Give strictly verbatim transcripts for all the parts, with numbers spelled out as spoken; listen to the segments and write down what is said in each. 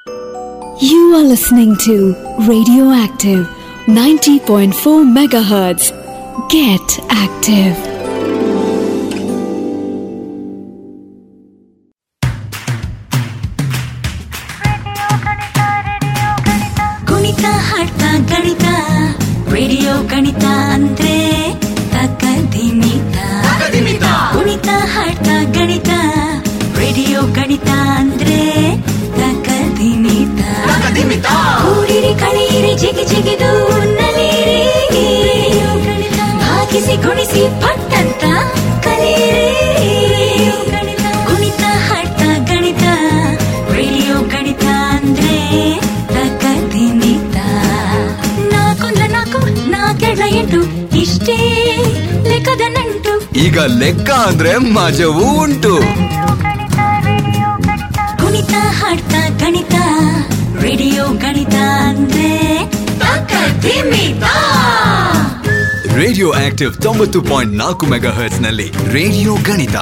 You are listening to Radioactive ninety point four megahertz. Get active. ಕುಣಿತ ಹಾಡ್ತಾ ಗಣಿತ radio ಗಣಿತ ಅಂದ್ರೆ ತಕದಿಮಿತ. ಕುಣಿತ ಹಾಡ್ತಾ ಗಣಿತ ರೇಡಿಯೋ ಗಣಿತ ಅಂದ್ರೆ ತಕದಿಮಿತ. ಕೂಡಿರಿ ಕಳೆಯಿರಿ ಜಿಗಿ ಜಿಗಿದು ನಲಿಯಿರಿ, ಭಾಗಿಸಿ ಗುಣಿಸಿ ಪಟ್ಟಂತ ಕಲಿಯಿರಿ. ಕುಣಿತ ಹಾಡ್ತಾ ಗಣಿತ ರೇಡಿಯೋ ಗಣಿತ ಅಂದ್ರೆ ತಕದಿಮಿತ. ನಾಕೊಂದ ನಾಲ್ಕು ನಾಲ್ಕೆರಡ ಎಂಟು ಇಷ್ಟೇ ಲೆಕ್ಕದ ನಂಟು. ಈಗ ಲೆಕ್ಕ ಅಂದ್ರೆ ಮಜವೂ ಉಂಟು. ಕುಣಿತ ಹಾಡ್ತಾ ಗಣಿತ ರೇಡಿಯೋ ಗಣಿತ ಅಂದ್ರೆ ತಕದಿಮಿತ. ರೇಡಿಯೋ ಆಕ್ಟಿವ್ ತೊಂಬತ್ತು ಪಾಯಿಂಟ್ ನಾಲ್ಕು ಮೆಗಾ ಹರ್ಟ್ಸ್ ನಲ್ಲಿ ರೇಡಿಯೋ ಗಣಿತ.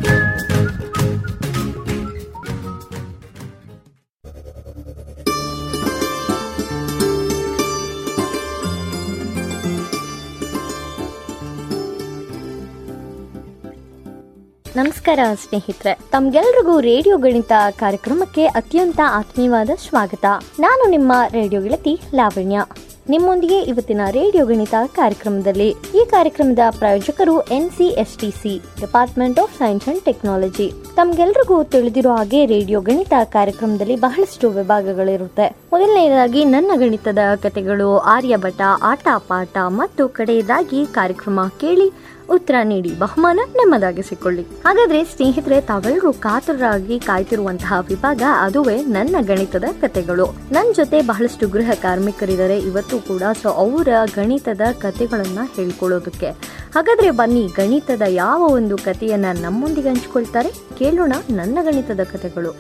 ನಮಸ್ಕಾರ ಸ್ನೇಹಿತರೆ, ತಮ್ಗೆಲ್ರಿಗೂ ರೇಡಿಯೋ ಗಣಿತ ಕಾರ್ಯಕ್ರಮಕ್ಕೆ ಅತ್ಯಂತ ಆತ್ಮೀಯವಾದ ಸ್ವಾಗತ. ನಾನು ನಿಮ್ಮ ರೇಡಿಯೋ ಗೆಳತಿ ಲಾವಣ್ಯ, ನಿಮ್ಮೊಂದಿಗೆ ಇವತ್ತಿನ ರೇಡಿಯೋ ಗಣಿತ ಕಾರ್ಯಕ್ರಮದಲ್ಲಿ. ಈ ಕಾರ್ಯಕ್ರಮದ ಪ್ರಾಯೋಜಕರು N C S T C, department of science and technology. ತಮ್ಗೆಲ್ರಿಗೂ ತಿಳಿದಿರೋ ಹಾಗೆ ರೇಡಿಯೋ ಗಣಿತ ಕಾರ್ಯಕ್ರಮದಲ್ಲಿ ಬಹಳಷ್ಟು ವಿಭಾಗಗಳಿರುತ್ತೆ. ಮೊದಲನೆಯದಾಗಿ ನನ್ನ ಗಣಿತದ ಕಥೆಗಳು, ಆರ್ಯಭಟ, ಆಟ ಪಾಠ ಮತ್ತು ಕಡೆಯದಾಗಿ ಕಾರ್ಯಕ್ರಮ ಕೇಳಿ ಉತ್ತರ ನೀಡಿ ಬಹುಮಾನ ನಿಮ್ಮದಾಗಿಸಿಕೊಳ್ಳಿ. ಹಾಗಾದ್ರೆ ಸ್ನೇಹಿತರೆ, ತಾವೆಲ್ಲರೂ ಕಾತರರಾಗಿ ಕಾಯ್ತಿರುವಂತಹ ವಿಭಾಗ ಅದುವೇ ನನ್ನ ಗಣಿತದ ಕಥೆಗಳು. ನನ್ನ ಜೊತೆ ಬಹಳಷ್ಟು ಗೃಹ ಕಾರ್ಮಿಕರಿದ್ದಾರೆ ಇವತ್ತು ಕೂಡ, ಸೊ ಅವರ ಗಣಿತದ ಕಥೆಗಳನ್ನ ಹೇಳ್ಕೊಳ್ಳೋದಕ್ಕೆ. ಹಾಗಾದ್ರೆ ಬನ್ನಿ, ಗಣಿತದ ಯಾವ ಒಂದು ಕಥೆಯನ್ನ ನಮ್ಮೊಂದಿಗೆ ಹಂಚಿಕೊಳ್ತಾರೆ ಕೇಳೋಣ. ನನ್ನ ಗಣಿತದ ಕಥೆಗಳು.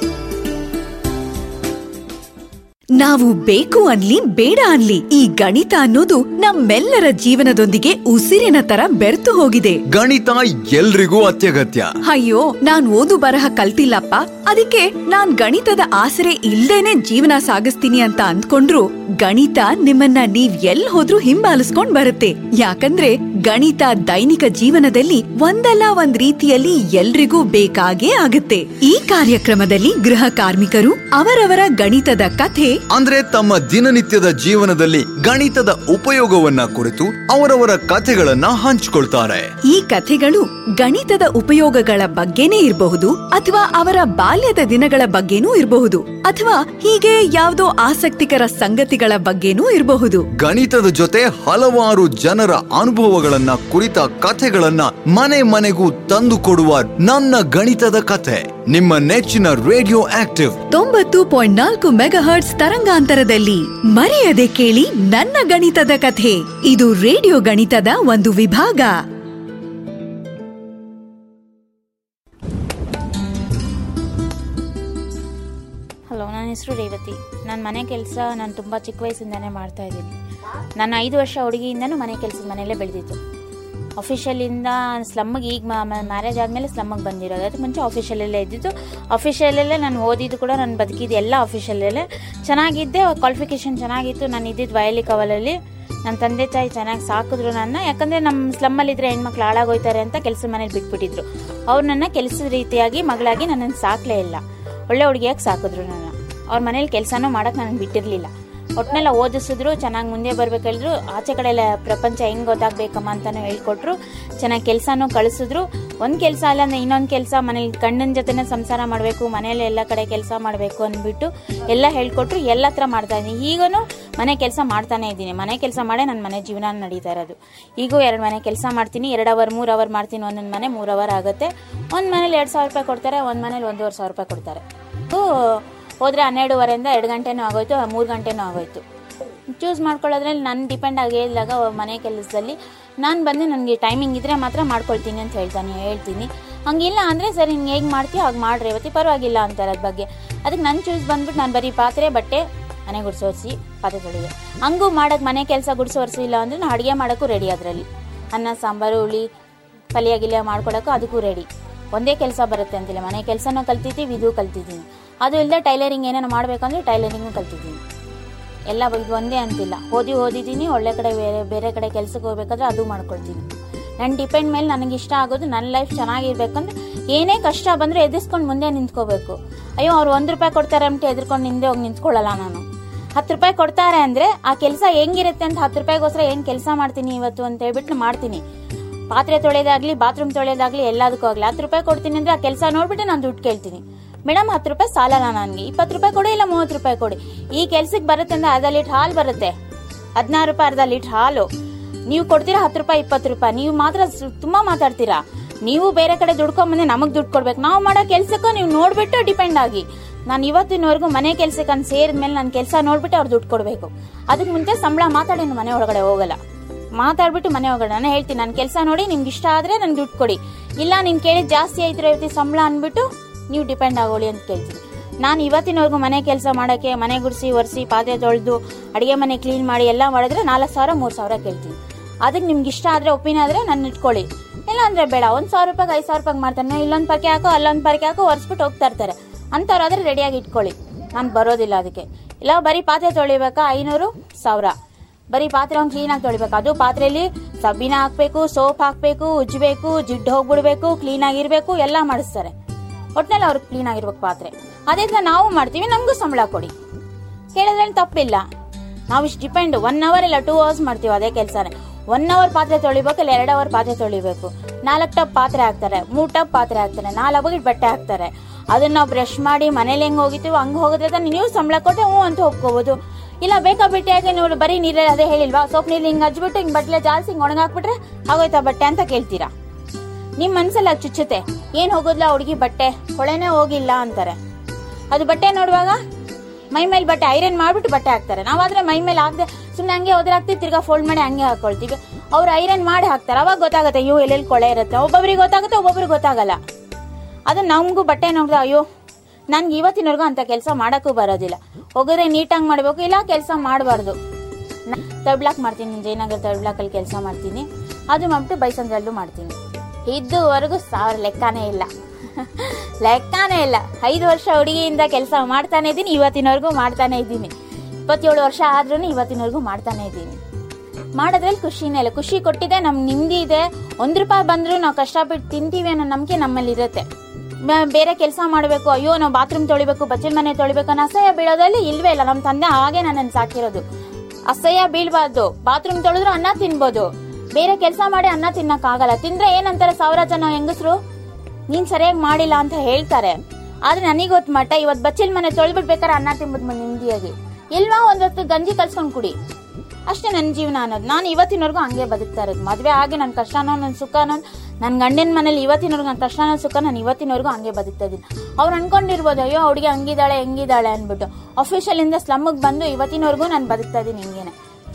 ನಾವು ಬೇಕು ಅನ್ಲಿ ಬೇಡ ಅನ್ಲಿ ಈ ಗಣಿತ ಅನ್ನೋದು ನಮ್ಮೆಲ್ಲರ ಜೀವನದೊಂದಿಗೆ ಉಸಿರಿನ ತರ ಬೆರೆತು ಹೋಗಿದೆ. ಗಣಿತ ಎಲ್ರಿಗೂ ಅತ್ಯಗತ್ಯ. ಅಯ್ಯೋ, ನಾನ್ ಓದು ಬರಹ ಕಲ್ತಿಲ್ಲಪ್ಪ, ಅದಕ್ಕೆ ನಾನ್ ಗಣಿತದ ಆಸರೆ ಇಲ್ದೇನೆ ಜೀವನ ಸಾಗಿಸ್ತೀನಿ ಅಂತ ಅಂದ್ಕೊಂಡ್ರು ಗಣಿತ ನಿಮ್ಮನ್ನ ನೀವ್ ಎಲ್ ಹೋದ್ರೂ ಹಿಂಬಾಲಿಸ್ಕೊಂಡ್ ಬರುತ್ತೆ. ಯಾಕಂದ್ರೆ ಗಣಿತ ದೈನಿಕ ಜೀವನದಲ್ಲಿ ಒಂದಲ್ಲ ಒಂದ್ ರೀತಿಯಲ್ಲಿ ಎಲ್ರಿಗೂ ಬೇಕಾಗೇ ಆಗುತ್ತೆ. ಈ ಕಾರ್ಯಕ್ರಮದಲ್ಲಿ ಗೃಹ ಕಾರ್ಮಿಕರು ಅವರವರ ಗಣಿತದ ಕಥೆ ಅಂದ್ರೆ ತಮ್ಮ ದಿನನಿತ್ಯದ ಜೀವನದಲ್ಲಿ ಗಣಿತದ ಉಪಯೋಗವನ್ನ ಕುರಿತು ಅವರವರ ಕಥೆಗಳನ್ನ ಹಂಚಿಕೊಳ್ತಾರೆ. ಈ ಕಥೆಗಳು ಗಣಿತದ ಉಪಯೋಗಗಳ ಬಗ್ಗೆನೇ ಇರಬಹುದು, ಅಥವಾ ಅವರ ಬಾಲ್ಯದ ದಿನಗಳ ಬಗ್ಗೆನೂ ಇರಬಹುದು, ಅಥವಾ ಹೀಗೆ ಯಾವುದೋ ಆಸಕ್ತಿಕರ ಸಂಗತಿಗಳ ಬಗ್ಗೆನೂ ಇರಬಹುದು. ಗಣಿತದ ಜೊತೆ ಹಲವಾರು ಜನರ ಅನುಭವಗಳನ್ನ ಕುರಿತ ಕಥೆಗಳನ್ನ ಮನೆ ಮನೆಗೂ ತಂದು ಕೊಡುವ ನನ್ನ ಗಣಿತದ ಕಥೆ ನಿಮ್ಮ ನೆಚ್ಚಿನ ರೇಡಿಯೋ ಆಕ್ಟಿವ್ ತೊಂಬತ್ತು ಪಾಯಿಂಟ್ ನಾಲ್ಕು ಮೆಗಾ ಹರ್ಟ್ಸ್ ತರಂಗಾಂತರದಲ್ಲಿ. ಮರೆಯದೆ ಕೇಳಿ ನನ್ನ ಗಣಿತದ ಕಥೆ. ಇದು ರೇಡಿಯೋ ಗಣಿತದ ಒಂದು ವಿಭಾಗ. ಹಲೋ, ನನ್ನ ಹೆಸರು ರೇವತಿ. ನನ್ನ ಮನೆ ಕೆಲಸ ನಾನು ತುಂಬ ಚಿಕ್ಕ ವಯಸ್ಸಿಂದನೇ ಮಾಡ್ತಾ ಇದ್ದೀನಿ. ನಾನು ಐದು ವರ್ಷ ಹುಡುಗಿಯಿಂದನೂ ಮನೆ ಕೆಲಸದ ಮನೆಯಲ್ಲೇ ಬೆಳೆದಿತ್ತು. ಅಫಿಷಿಯಲಿಂದ ಸ್ಲಮ್ಮಿಗೆ ಈಗ ಮ್ಯಾರೇಜ್ ಆದಮೇಲೆ ಸ್ಲಮ್ಮಿಗೆ ಬಂದಿರೋದು. ಅದಕ್ಕೆ ಮುಂಚೆ ಆಫಿಷಿಯಲಲ್ಲೇ ಇದ್ದಿದ್ದು. ಆಫಿಷಿಯಲಲ್ಲೇ ನಾನು ಓದಿದ್ದು ಕೂಡ, ನಾನು ಬದುಕಿದ್ದು ಎಲ್ಲ ಆಫಿಷಿಯಲಲ್ಲೇ. ಚೆನ್ನಾಗಿದ್ದೆ, ಕ್ವಾಲಿಫಿಕೇಷನ್ ಚೆನ್ನಾಗಿತ್ತು. ನಾನು ಇದ್ದಿದ್ದು ವಯಲಿ ಕವಲಲ್ಲಿ. ನನ್ನ ತಂದೆ ತಾಯಿ ಚೆನ್ನಾಗಿ ಸಾಕಿದ್ರು ನನ್ನ. ಯಾಕಂದರೆ ನಮ್ಮ ಸ್ಲಮ್ಮಲ್ಲಿದ್ದರೆ ಹೆಣ್ಮಕ್ಳು ಹಾಳಾಗೋಯ್ತಾರೆ ಅಂತ ಕೆಲಸದ ಮನೇಲಿ ಬಿಟ್ಬಿಟ್ಟಿದ್ರು. ಅವ್ರು ನನ್ನ ಕೆಲಸದ ರೀತಿಯಾಗಿ ಮಗಳಾಗಿ ನನ್ನನ್ನು ಸಾಕಲೇ ಇಲ್ಲ, ಒಳ್ಳೆ ಹುಡುಗಿಯಾಗಿ ಸಾಕಿದ್ರು ನನ್ನ. ಅವ್ರ ಮನೇಲಿ ಕೆಲಸನೂ ಮಾಡೋಕ್ಕೆ ನನಗೆ ಬಿಟ್ಟಿರಲಿಲ್ಲ. ಒಟ್ಟಿನೆಲ್ಲ ಓದಿಸಿದ್ರು, ಚೆನ್ನಾಗಿ ಮುಂದೆ ಬರ್ಬೇಕು ಹೇಳಿದ್ರು. ಆಚೆ ಕಡೆ ಎಲ್ಲ ಪ್ರಪಂಚ ಹೆಂಗೆ ಗೊತ್ತಾಗಬೇಕಮ್ಮ ಅಂತಲೂ ಹೇಳ್ಕೊಟ್ರು. ಚೆನ್ನಾಗಿ ಕೆಲಸನೂ ಕಳಿಸಿದ್ರು. ಒಂದು ಕೆಲಸ ಅಲ್ಲ ಅಂದರೆ ಇನ್ನೊಂದು ಕೆಲಸ, ಮನೇಲಿ ಗಂಡನ ಜೊತೆನೇ ಸಂಸಾರ ಮಾಡಬೇಕು, ಮನೇಲಿ ಎಲ್ಲ ಕಡೆ ಕೆಲಸ ಮಾಡಬೇಕು ಅಂದ್ಬಿಟ್ಟು ಎಲ್ಲ ಹೇಳ್ಕೊಟ್ರು. ಎಲ್ಲ ಥರ ಮಾಡ್ತಾಯಿದ್ದೀನಿ. ಈಗೂ ಮನೆ ಕೆಲಸ ಮಾಡ್ತಾನೆ ಇದ್ದೀನಿ. ಮನೆ ಕೆಲಸ ಮಾಡೇ ನನ್ನ ಮನೆ ಜೀವನ ನಡೀತಾ ಇರೋದು. ಈಗೂ ಎರಡು ಮನೆ ಕೆಲಸ ಮಾಡ್ತೀನಿ. ಎರಡು ಅವರ್ ಮೂರು ಅವರ್ ಮಾಡ್ತೀನಿ. ಒಂದೊಂದು ಮನೆ ಮೂರು ಅವರ್ ಆಗುತ್ತೆ. ಒಂದು ಮನೇಲಿ ಎರಡು ಸಾವಿರ ರೂಪಾಯಿ ಕೊಡ್ತಾರೆ, ಒಂದು ಮನೇಲಿ ಒಂದೂವರೆ ಸಾವಿರ ರೂಪಾಯಿ ಕೊಡ್ತಾರೆ. ಹೋದರೆ ಹನ್ನೆರಡುವರೆಯಿಂದ ಎರಡು ಗಂಟೆನೂ ಆಗೋಯ್ತು, ಮೂರು ಗಂಟೆನೂ ಆಗೋಯ್ತು. ಚೂಸ್ ಮಾಡ್ಕೊಳ್ಳೋದ್ರಲ್ಲಿ ನಾನು ಡಿಪೆಂಡ್ ಆಗಿದ್ದಾಗ ಮನೆ ಕೆಲಸದಲ್ಲಿ ನಾನು ಬಂದು ನನಗೆ ಟೈಮಿಂಗ್ ಇದ್ದರೆ ಮಾತ್ರ ಮಾಡ್ಕೊಳ್ತೀನಿ ಅಂತ ಹೇಳ್ತಾನೆ ಹೇಳ್ತೀನಿ. ಹಂಗಿಲ್ಲ ಅಂದರೆ ಸರಿ ನೀನು ಹೇಗೆ ಮಾಡ್ತೀಯೋ ಹಾಗೆ ಮಾಡ್ರಿ ಇವತ್ತಿ ಪರವಾಗಿಲ್ಲ ಅಂತಾರೆ ಅದ್ರ ಬಗ್ಗೆ. ಅದಕ್ಕೆ ನನ್ನ ಚೂಸ್ ಬಂದ್ಬಿಟ್ಟು ನಾನು ಬರೀ ಪಾತ್ರೆ ಬಟ್ಟೆ ಮನೆ ಗುಡಿಸೋರಿಸಿ ಪಾತ್ರೆ ತೊಳೆದೆ. ಹಂಗೂ ಮಾಡೋಕ್ಕೆ ಮನೆ ಕೆಲಸ ಗುಡಿಸೋರಿಸಿಲ್ಲ ಅಂದರೆ ನಾನು ಅಡುಗೆ ಮಾಡೋಕ್ಕೂ ರೆಡಿ. ಅದರಲ್ಲಿ ಅನ್ನ ಸಾಂಬಾರು ಹುಳಿ ಪಲ್ಯ ಗಿಲ್ಯ ಮಾಡ್ಕೊಡೋಕ್ಕೂ ಅದಕ್ಕೂ ರೆಡಿ. ಒಂದೇ ಕೆಲಸ ಬರುತ್ತೆ ಅಂತಿಲ್ಲ, ಮನೆ ಕೆಲಸನೂ ಕಲ್ತಿದ್ದೀವಿ, ಇದು ಕಲ್ತಿದ್ದೀನಿ. ಅದು ಇಲ್ಲದೆ ಟೈಲರಿಂಗ್ ಏನೇನು ಮಾಡಬೇಕಂದ್ರೆ ಟೈಲರಿಂಗ್ ಕಲ್ತಿದ್ದೀನಿ. ಎಲ್ಲ ಇದು ಒಂದೇ ಅಂತಿಲ್ಲ, ಓದಿ ಓದಿದ್ದೀನಿ, ಒಳ್ಳೆ ಕಡೆ ಬೇರೆ ಬೇರೆ ಕಡೆ ಕೆಲ್ಸಕ್ಕೆ ಹೋಗ್ಬೇಕಾದ್ರೆ ಅದು ಮಾಡ್ಕೊಳ್ತೀನಿ. ನನ್ನ ಡಿಪೆಂಡ್ ಮೇಲೆ ನನಗೆ ಇಷ್ಟ ಆಗೋದು ನನ್ನ ಲೈಫ್ ಚೆನ್ನಾಗಿರ್ಬೇಕಂದ್ರೆ ಏನೇ ಕಷ್ಟ ಬಂದರೆ ಎದುರಿಸ್ಕೊಂಡು ಮುಂದೆ ನಿಂತ್ಕೋಬೇಕು. ಅಯ್ಯೋ ಅವ್ರು ಒಂದು ರೂಪಾಯಿ ಕೊಡ್ತಾರೆ ಅಂತ ಎದ್ಕೊಂಡು ಹಿಂದೆ ಹೋಗಿ ನಿಂತ್ಕೊಳ್ಳಲ್ಲ. ನಾನು ಹತ್ತು ರೂಪಾಯಿ ಕೊಡ್ತಾರೆ ಅಂದರೆ ಆ ಕೆಲಸ ಹೆಂಗಿರುತ್ತೆ ಅಂತ ಹತ್ತು ರೂಪಾಯಿಗೋಸ್ಕರ ಏನು ಕೆಲಸ ಮಾಡ್ತೀನಿ ಇವತ್ತು ಅಂತ ಹೇಳ್ಬಿಟ್ಟು ಮಾಡ್ತೀನಿ. ಪಾತ್ರೆ ತೊಳೆಯೋದಾಗ್ಲಿ, ಬಾತ್ರೂಮ್ ತೊಳೆಯೋದಾಗ್ಲಿ, ಎಲ್ಲದಕ್ಕೂ ಆಗಲಿ ಹತ್ತು ರೂಪಾಯಿ ಕೊಡ್ತೀನಿ ಅಂದರೆ ಆ ಕೆಲಸ ನೋಡ್ಬಿಟ್ಟು ನಾನು ದುಡ್ಡು ಕೇಳ್ತೀನಿ. ಮೇಡಮ್ ಹತ್ತು ರೂಪಾಯಿ ಸಾಲಲ್ಲ ನನಗೆ, ಇಪ್ಪತ್ತು ರೂಪಾಯಿ ಕೊಡಿ ಇಲ್ಲ ಮೂವತ್ತು ರೂಪಾಯಿ ಕೊಡಿ. ಈ ಕೆಲ್ಸಕ್ಕೆ ಬರುತ್ತೆ ಅಂದ್ರೆ ಅರ್ಧ ಲೀಟ್ರ್ ಹಾಲು ಬರುತ್ತೆ, ಹದಿನಾರು ರೂಪಾಯಿ ಅರ್ಧ ಲೀಟ್ರ್ ಹಾಲು. ನೀವು ಕೊಡ್ತೀರಾ ಹತ್ತು ರೂಪಾಯಿ ಇಪ್ಪತ್ತು ರೂಪಾಯಿ, ನೀವು ಮಾತ್ರ ತುಂಬಾ ಮಾತಾಡ್ತೀರಾ. ನೀವು ಬೇರೆ ಕಡೆ ದುಡ್ಕೊಂಬಂದ್ರೆ ನಮಗೆ ದುಡ್ಡು ಕೊಡ್ಬೇಕು. ನಾವು ಮಾಡೋ ಕೆಲ್ಸಕ್ಕೂ ನೀವು ನೋಡ್ಬಿಟ್ಟು ಡಿಪೆಂಡ್ ಆಗಿ. ನಾನು ಇವತ್ತಿನವರೆಗೂ ಮನೆ ಕೆಲ್ಸಕ್ಕೆ ಅಂತ ಸೇರಿದ್ಮೇಲೆ ನನ್ನ ಕೆಲಸ ನೋಡ್ಬಿಟ್ಟು ಅವ್ರು ದುಡ್ಡು ಕೊಡಬೇಕು. ಅದಕ್ಕೆ ಮುಂಚೆ ಸಂಬಳ ಮಾತಾಡಿ ಮನೆ ಒಳಗಡೆ ಹೋಗಲ್ಲ. ಮಾತಾಡ್ಬಿಟ್ಟು ಮನೆ ಒಳಗಡೆ ನಾನು ಹೇಳ್ತೀನಿ, ನನ್ನ ಕೆಲಸ ನೋಡಿ ನಿಮ್ಗೆ ಇಷ್ಟ ಆದ್ರೆ ನನ್ಗೆ ದುಡ್ಡು ಕೊಡಿ, ಇಲ್ಲ ನೀನು ಕೇಳಿದ್ ಜಾಸ್ತಿ ಆಯ್ತು ಸಂಬಳ ಅಂದ್ಬಿಟ್ಟು ನೀವು ಡಿಪೆಂಡ್ ಆಗೋಳಿ ಅಂತ ಕೇಳ್ತೀನಿ. ನಾನು ಇವತ್ತಿನವರೆಗೂ ಮನೆ ಕೆಲಸ ಮಾಡೋಕ್ಕೆ, ಮನೆ ಗುಡಿಸಿ ಒರೆಸಿ ಪಾತ್ರೆ ತೊಳೆದು ಅಡುಗೆ ಮನೆ ಕ್ಲೀನ್ ಮಾಡಿ ಎಲ್ಲ ಮಾಡಿದ್ರೆ ನಾಲ್ಕು ಸಾವಿರ ಮೂರು ಸಾವಿರ ಕೇಳ್ತೀನಿ. ಅದಕ್ಕೆ ನಿಮ್ಗೆ ಇಷ್ಟ ಆದರೆ ಒಪ್ಪಿನ ಆದರೆ ನನ್ನ ಇಟ್ಕೊಳ್ಳಿ, ಇಲ್ಲ ಅಂದರೆ ಬೇಡ. ಒಂದು ಸಾವಿರ ರೂಪಾಯಿಗೆ ಐದು ಸಾವಿರ ರೂಪಾಯಿಗೆ ಮಾಡ್ತಾನೆ, ಇಲ್ಲೊಂದು ಪರ್ಕೆ ಹಾಕೋ ಅಲ್ಲೊಂದು ಪರ್ಕೆ ಹಾಕೋ ಒರೆಸ್ಬಿಟ್ಟು ಹೋಗ್ತಾ ಇರ್ತಾರೆ. ಅಂಥವ್ರಾದ್ರೆ ರೆಡಿಯಾಗಿ ಇಟ್ಕೊಳ್ಳಿ, ನಾನು ಬರೋದಿಲ್ಲ ಅದಕ್ಕೆ. ಇಲ್ಲ ಬರೀ ಪಾತ್ರೆ ತೊಳಿಬೇಕಾ ಐನೂರು ಸಾವಿರ, ಬರೀ ಪಾತ್ರೆ ಒಂದು ಕ್ಲೀನಾಗಿ ತೊಳಿಬೇಕು. ಅದು ಪಾತ್ರೆಯಲ್ಲಿ ಸಬ್ಬಿನ ಹಾಕ್ಬೇಕು, ಸೋಪ್ ಹಾಕ್ಬೇಕು, ಉಜ್ಜಬೇಕು, ಜಿಡ್ಡು ಹೋಗ್ಬಿಡ್ಬೇಕು, ಕ್ಲೀನಾಗಿರ್ಬೇಕು, ಎಲ್ಲ ಮಾಡಿಸ್ತಾರೆ. ಒಟ್ನಲ್ಲಿ ಅವ್ರಿಗೆ ಕ್ಲೀನ್ ಆಗಿರ್ಬೇಕು ಪಾತ್ರೆ. ಅದೇ ತರ ನಾವು ಮಾಡ್ತೀವಿ, ನಮಗೂ ಸಂಬಳ ಕೊಡಿ, ಕೇಳಿದ್ರಲ್ಲಿ ತಪ್ಪಿಲ್ಲ. ನಾವು ಇಷ್ಟು ಡಿಪೆಂಡ್ ಒನ್ ಅವರ್ ಇಲ್ಲ ಟೂ ಅವರ್ಸ್ ಮಾಡ್ತೀವಿ ಅದೇ ಕೆಲಸನೇ. ಒನ್ ಅವರ್ ಪಾತ್ರೆ ತೊಳಿಬೇಕು, ಇಲ್ಲ ಎರಡು ಅವರ್ ಪಾತ್ರೆ ತೊಳಿಬೇಕು. ನಾಲ್ಕು ಟಪ್ ಪಾತ್ರೆ ಹಾಕ್ತಾರೆ, ಮೂರ್ ಟಪ್ ಪಾತ್ರೆ ಹಾಕ್ತಾರೆ, ನಾಲ್ಕು ಬಗೆಟ್ ಬಟ್ಟೆ ಹಾಕ್ತಾರೆ. ಅದನ್ನ ನಾವು ಬ್ರಷ್ ಮಾಡಿ ಮನೇಲಿ ಹೆಂಗ್ ಹೋಗಿತೀವಿ ಹಂಗೆ ಹೋಗೋದ್ರೆ ನೀವು ಸಂಬಳ ಕೊಟ್ಟೆ ಹ್ಞೂ ಅಂತ ಒಪ್ಕೋಬಹುದು. ಇಲ್ಲ ಬೇಕಾ ಬಟ್ಟೆ ಹಾಕಿ ನೀವು ಬರೀ ನೀರಲ್ಲಿ ಅದೇ ಹೇಳಿಲ್ವಾ, ಸೋಪ್ ನೀರು ಹಿಂಗೆ ಹಚ್ಬಿಟ್ಟು ಹಿಂಗೆ ಬಟ್ಟೆ ಜಾಸ್ತಿ ಹಿಂಗೆ ಒಣಗಾಕ್ಬಿಟ್ರೆ ಆಗೋಯ್ತಾ ಬಟ್ಟೆ ಅಂತ ಕೇಳ್ತೀರಾ. ನಿಮ್ ಮನ್ಸಲ್ಲ ಚುಚ್ಚುತ್ತೆ, ಏನ್ ಹೋಗೋದ್ಲ ಹುಡುಗಿ ಬಟ್ಟೆ ಹೊಳೆನೆ ಹೋಗಿಲ್ಲ ಅಂತಾರೆ. ಅದು ಬಟ್ಟೆ ನೋಡುವಾಗ ಮೈ ಮೇಲೆ ಬಟ್ಟೆ ಐರನ್ ಮಾಡ್ಬಿಟ್ಟು ಬಟ್ಟೆ ಹಾಕ್ತಾರೆ. ನಾವಾದ್ರೆ ಮೈ ಮೇಲೆ ಹಾಕದೆ ಸುಮ್ಮನೆ ಹಂಗೆ ಒದರಾಕ್ತಿವಿ, ತಿರ್ಗಾ ಫೋಲ್ಡ್ ಮಾಡಿ ಹಂಗೆ ಹಾಕೊಳ್ತೀವಿ. ಅವ್ರು ಐರನ್ ಮಾಡಿ ಹಾಕ್ತಾರೆ, ಅವಾಗ ಗೊತ್ತಾಗುತ್ತೆ ಅಯ್ಯೋ ಎಲ್ಲೆಲ್ಲಿ ಕೊಳೆ ಇರುತ್ತೆ. ಒಬ್ಬೊಬ್ರಿಗೆ ಗೊತ್ತಾಗುತ್ತೆ, ಒಬ್ಬೊಬ್ರಿಗೆ ಗೊತ್ತಾಗಲ್ಲ. ಅದು ನಮಗೂ ಬಟ್ಟೆ ನೋಡಿದ್ರೆ ಅಯ್ಯೋ ನನ್ಗೆ ಇವತ್ತಿನವರೆಗೂ ಅಂತ ಕೆಲಸ ಮಾಡಕ್ಕೂ ಬರೋದಿಲ್ಲ. ಹೋಗಿದ್ರೆ ನೀಟಾಗಿ ಮಾಡ್ಬೇಕು, ಇಲ್ಲ ಕೆಲಸ ಮಾಡಬಾರ್ದು. ತರ್ಡ್ ಬ್ಲಾಕ್ ಮಾಡ್ತೀನಿ, ಜಯನಗರ ತರ್ಡ್ ಬ್ಲಾಕ್ ಅಲ್ಲಿ ಕೆಲಸ ಮಾಡ್ತೀನಿ. ಅದು ಮಾಡ್ಬಿಟ್ಟು ಬೈಸಂದ್ರಲ್ಲೂ ಮಾಡ್ತೀನಿ. ಇದುವರೆಗೂ ಸಾವಿರ ಲೆಕ್ಕನೇ ಇಲ್ಲ ಲೆಕ್ಕನೇ ಇಲ್ಲ. ಐದು ವರ್ಷ ಹುಡುಗಿಯಿಂದ ಕೆಲಸ ಮಾಡ್ತಾನೆ ಇದ್ದೀನಿ, ಇವತ್ತಿನವರೆಗೂ ಮಾಡ್ತಾನೆ ಇದ್ದೀನಿ. ಇಪ್ಪತ್ತೇಳು ವರ್ಷ ಆದ್ರೂ ಇವತ್ತಿನವರೆಗೂ ಮಾಡ್ತಾನೆ ಇದ್ದೀನಿ. ಮಾಡೋದ್ರಲ್ಲಿ ಖುಷಿನೇ ಇಲ್ಲ. ಖುಷಿ ಕೊಟ್ಟಿದೆ, ನಮ್ಗೆ ನಿಮ್ದಿ ಇದೆ. ಒಂದ್ ರೂಪಾಯಿ ಬಂದ್ರು ನಾವು ಕಷ್ಟಪಟ್ಟು ತಿಂತೀವಿ ಅನ್ನೋ ನಂಬಿಕೆ ನಮ್ಮಲ್ಲಿ ಇರುತ್ತೆ. ಬೇರೆ ಕೆಲಸ ಮಾಡಬೇಕು, ಅಯ್ಯೋ ನಾವು ಬಾತ್ರೂಮ್ ತೊಳಿಬೇಕು, ಬಚ್ಚಲ ಮನೆ ತೊಳಿಬೇಕು ಅನ್ನೋ ಅಸಹ್ಯ ಬೀಳೋದ್ರಲ್ಲಿ ಇಲ್ವೇ ಇಲ್ಲ. ನಮ್ಮ ತಂದೆ ಹಾಗೆ ನನ್ನನ್ನು ಸಾಕಿರೋದು. ಅಸಹ್ಯ ಬೀಳ್ಬಾರ್ದು, ಬಾತ್ರೂಮ್ ತೊಳೆದ್ರು ಅನ್ನ ತಿನ್ಬೋದು, ಬೇರೆ ಕೆಲಸ ಮಾಡಿ ಅನ್ನ ತಿನ್ನಕ್ ಆಗಲ್ಲ. ತಿಂದ್ರೆ ಏನಂತಾರೆ ಸಾವಿರ ಜನ ಹೆಂಗಸ್ರು, ನೀನ್ ಸರಿಯಾಗಿ ಮಾಡಿಲ್ಲ ಅಂತ ಹೇಳ್ತಾರೆ. ಆದ್ರೆ ನನಗ್ ಗೊತ್ತ ಮಟ್ಟ ಇವತ್ ಬಚ್ಚಲ್ ಮನೆ ತೊಳ್ಬಿಡ್ಬೇಕಾರೆ ಅನ್ನ ತಿನ್ಬೋದು ನೆಮ್ಮದಿಯಾಗಿ. ಇಲ್ವಾ ಒಂದೊತ್ತು ಗಂಜಿ ಕಲ್ಸ್ಕೊಂಡ್ ಕುಡಿ, ಅಷ್ಟೇ ನನ್ನ ಜೀವನ ಅನ್ನೋದು. ನಾನು ಇವತ್ತಿನವರೆಗೂ ಹಂಗೆ ಬದುಕ್ತಾ ಇರೋದು. ಮದ್ವೆ ಆಗಿ ನನ್ನ ಕಷ್ಟನೋ ನನ್ನ ಸುಖನೋ, ನನ್ನ ಗಂಡಿನ ಮನೇಲಿ ಇವತ್ತಿನವರೆಗೂ ನನ್ನ ಕಷ್ಟನೋ ಸುಖ ನಾನು ಇವತ್ತಿನವರೆಗೂ ಹಂಗೆ ಬದುಕ್ತಾ ಇದ್ದೀನಿ. ಅವ್ರು ಅನ್ಕೊಂಡಿರ್ಬೋದು ಅಯ್ಯೋ ಹುಡುಗಿ ಹಂಗಿದ್ದಾಳೆ ಹೆಂಗಿದ್ದಾಳೆ ಅನ್ಬಿಟ್ಟು. ಆಫೀಷಿಯಲಿಂದ ಸ್ಲಮ್ಗೆ ಬಂದು ಇವತ್ತಿನವರೆಗೂ ನಾನು ಬದುಕ್ತಾ ಇದ್ದೀನಿ ಹಿಂಗೇನೆ.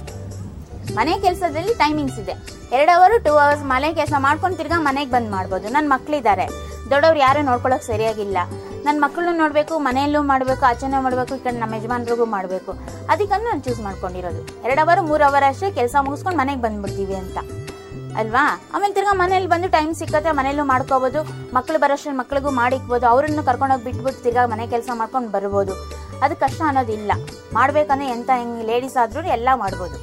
ಮನೆ ಕೆಲಸದಲ್ಲಿ ಟೈಮಿಂಗ್ಸ್ ಇದೆ, ಎರಡು ಅವರು ಟೂ ಅವರ್ಸ್ ಮನೆ ಕೆಲಸ ಮಾಡ್ಕೊಂಡು ತಿರ್ಗಾ ಮನೆಗೆ ಬಂದ್ ಮಾಡ್ಬೋದು. ನನ್ನ ಮಕ್ಳಿದ್ದಾರೆ, ದೊಡ್ಡವ್ರು ಯಾರು ನೋಡ್ಕೊಳಕ್ ಸರಿಯಾಗಿಲ್ಲ. ನನ್ನ ಮಕ್ಕಳನ್ನು ನೋಡ್ಬೇಕು, ಮನೆಯಲ್ಲೂ ಮಾಡ್ಬೇಕು, ಆಚರಣೆ ಮಾಡ್ಬೇಕು, ಈ ಕಡೆ ನಮ್ಮ ಯಜಮಾನ್ರಿಗೂ ಮಾಡ್ಬೇಕು. ಅದಕ್ಕಂದು ನಾನು ಚೂಸ್ ಮಾಡ್ಕೊಂಡಿರೋದು. ಎರಡು ಅವರ್ ಮೂರ್ ಅವರ್ ಅಷ್ಟೇ ಕೆಲಸ ಮುಗಿಸ್ಕೊಂಡು ಮನೆಗೆ ಬಂದ್ಬಿಡ್ತೀವಿ ಅಂತ ಅಲ್ವಾ. ಆಮೇಲೆ ತಿರ್ಗಾ ಮನೇಲಿ ಬಂದು ಟೈಮ್ ಸಿಕ್ಕತ್ತೆ, ಮನೇಲೂ ಮಾಡ್ಕೋಬಹುದು. ಮಕ್ಳು ಬರೋಷ್ಟ್ರಲ್ಲಿ ಮಕ್ಳಿಗೂ ಮಾಡಿಕ್ಬೋದು, ಅವ್ರನ್ನು ಕರ್ಕೊಂಡೋಗಿ ಬಿಟ್ಬಿಟ್ಟು ತಿರ್ಗಾ ಮನೆ ಕೆಲಸ ಮಾಡ್ಕೊಂಡು ಬರ್ಬೋದು. ಅದು ಕಷ್ಟ ಅನ್ನೋದಿಲ್ಲ. ಮಾಡ್ಬೇಕಂದ್ರೆ ಎಂತ ಹೆಂಗ್ ಲೇಡೀಸ್ ಆದ್ರೂ ಎಲ್ಲ ಮಾಡ್ಬೋದು.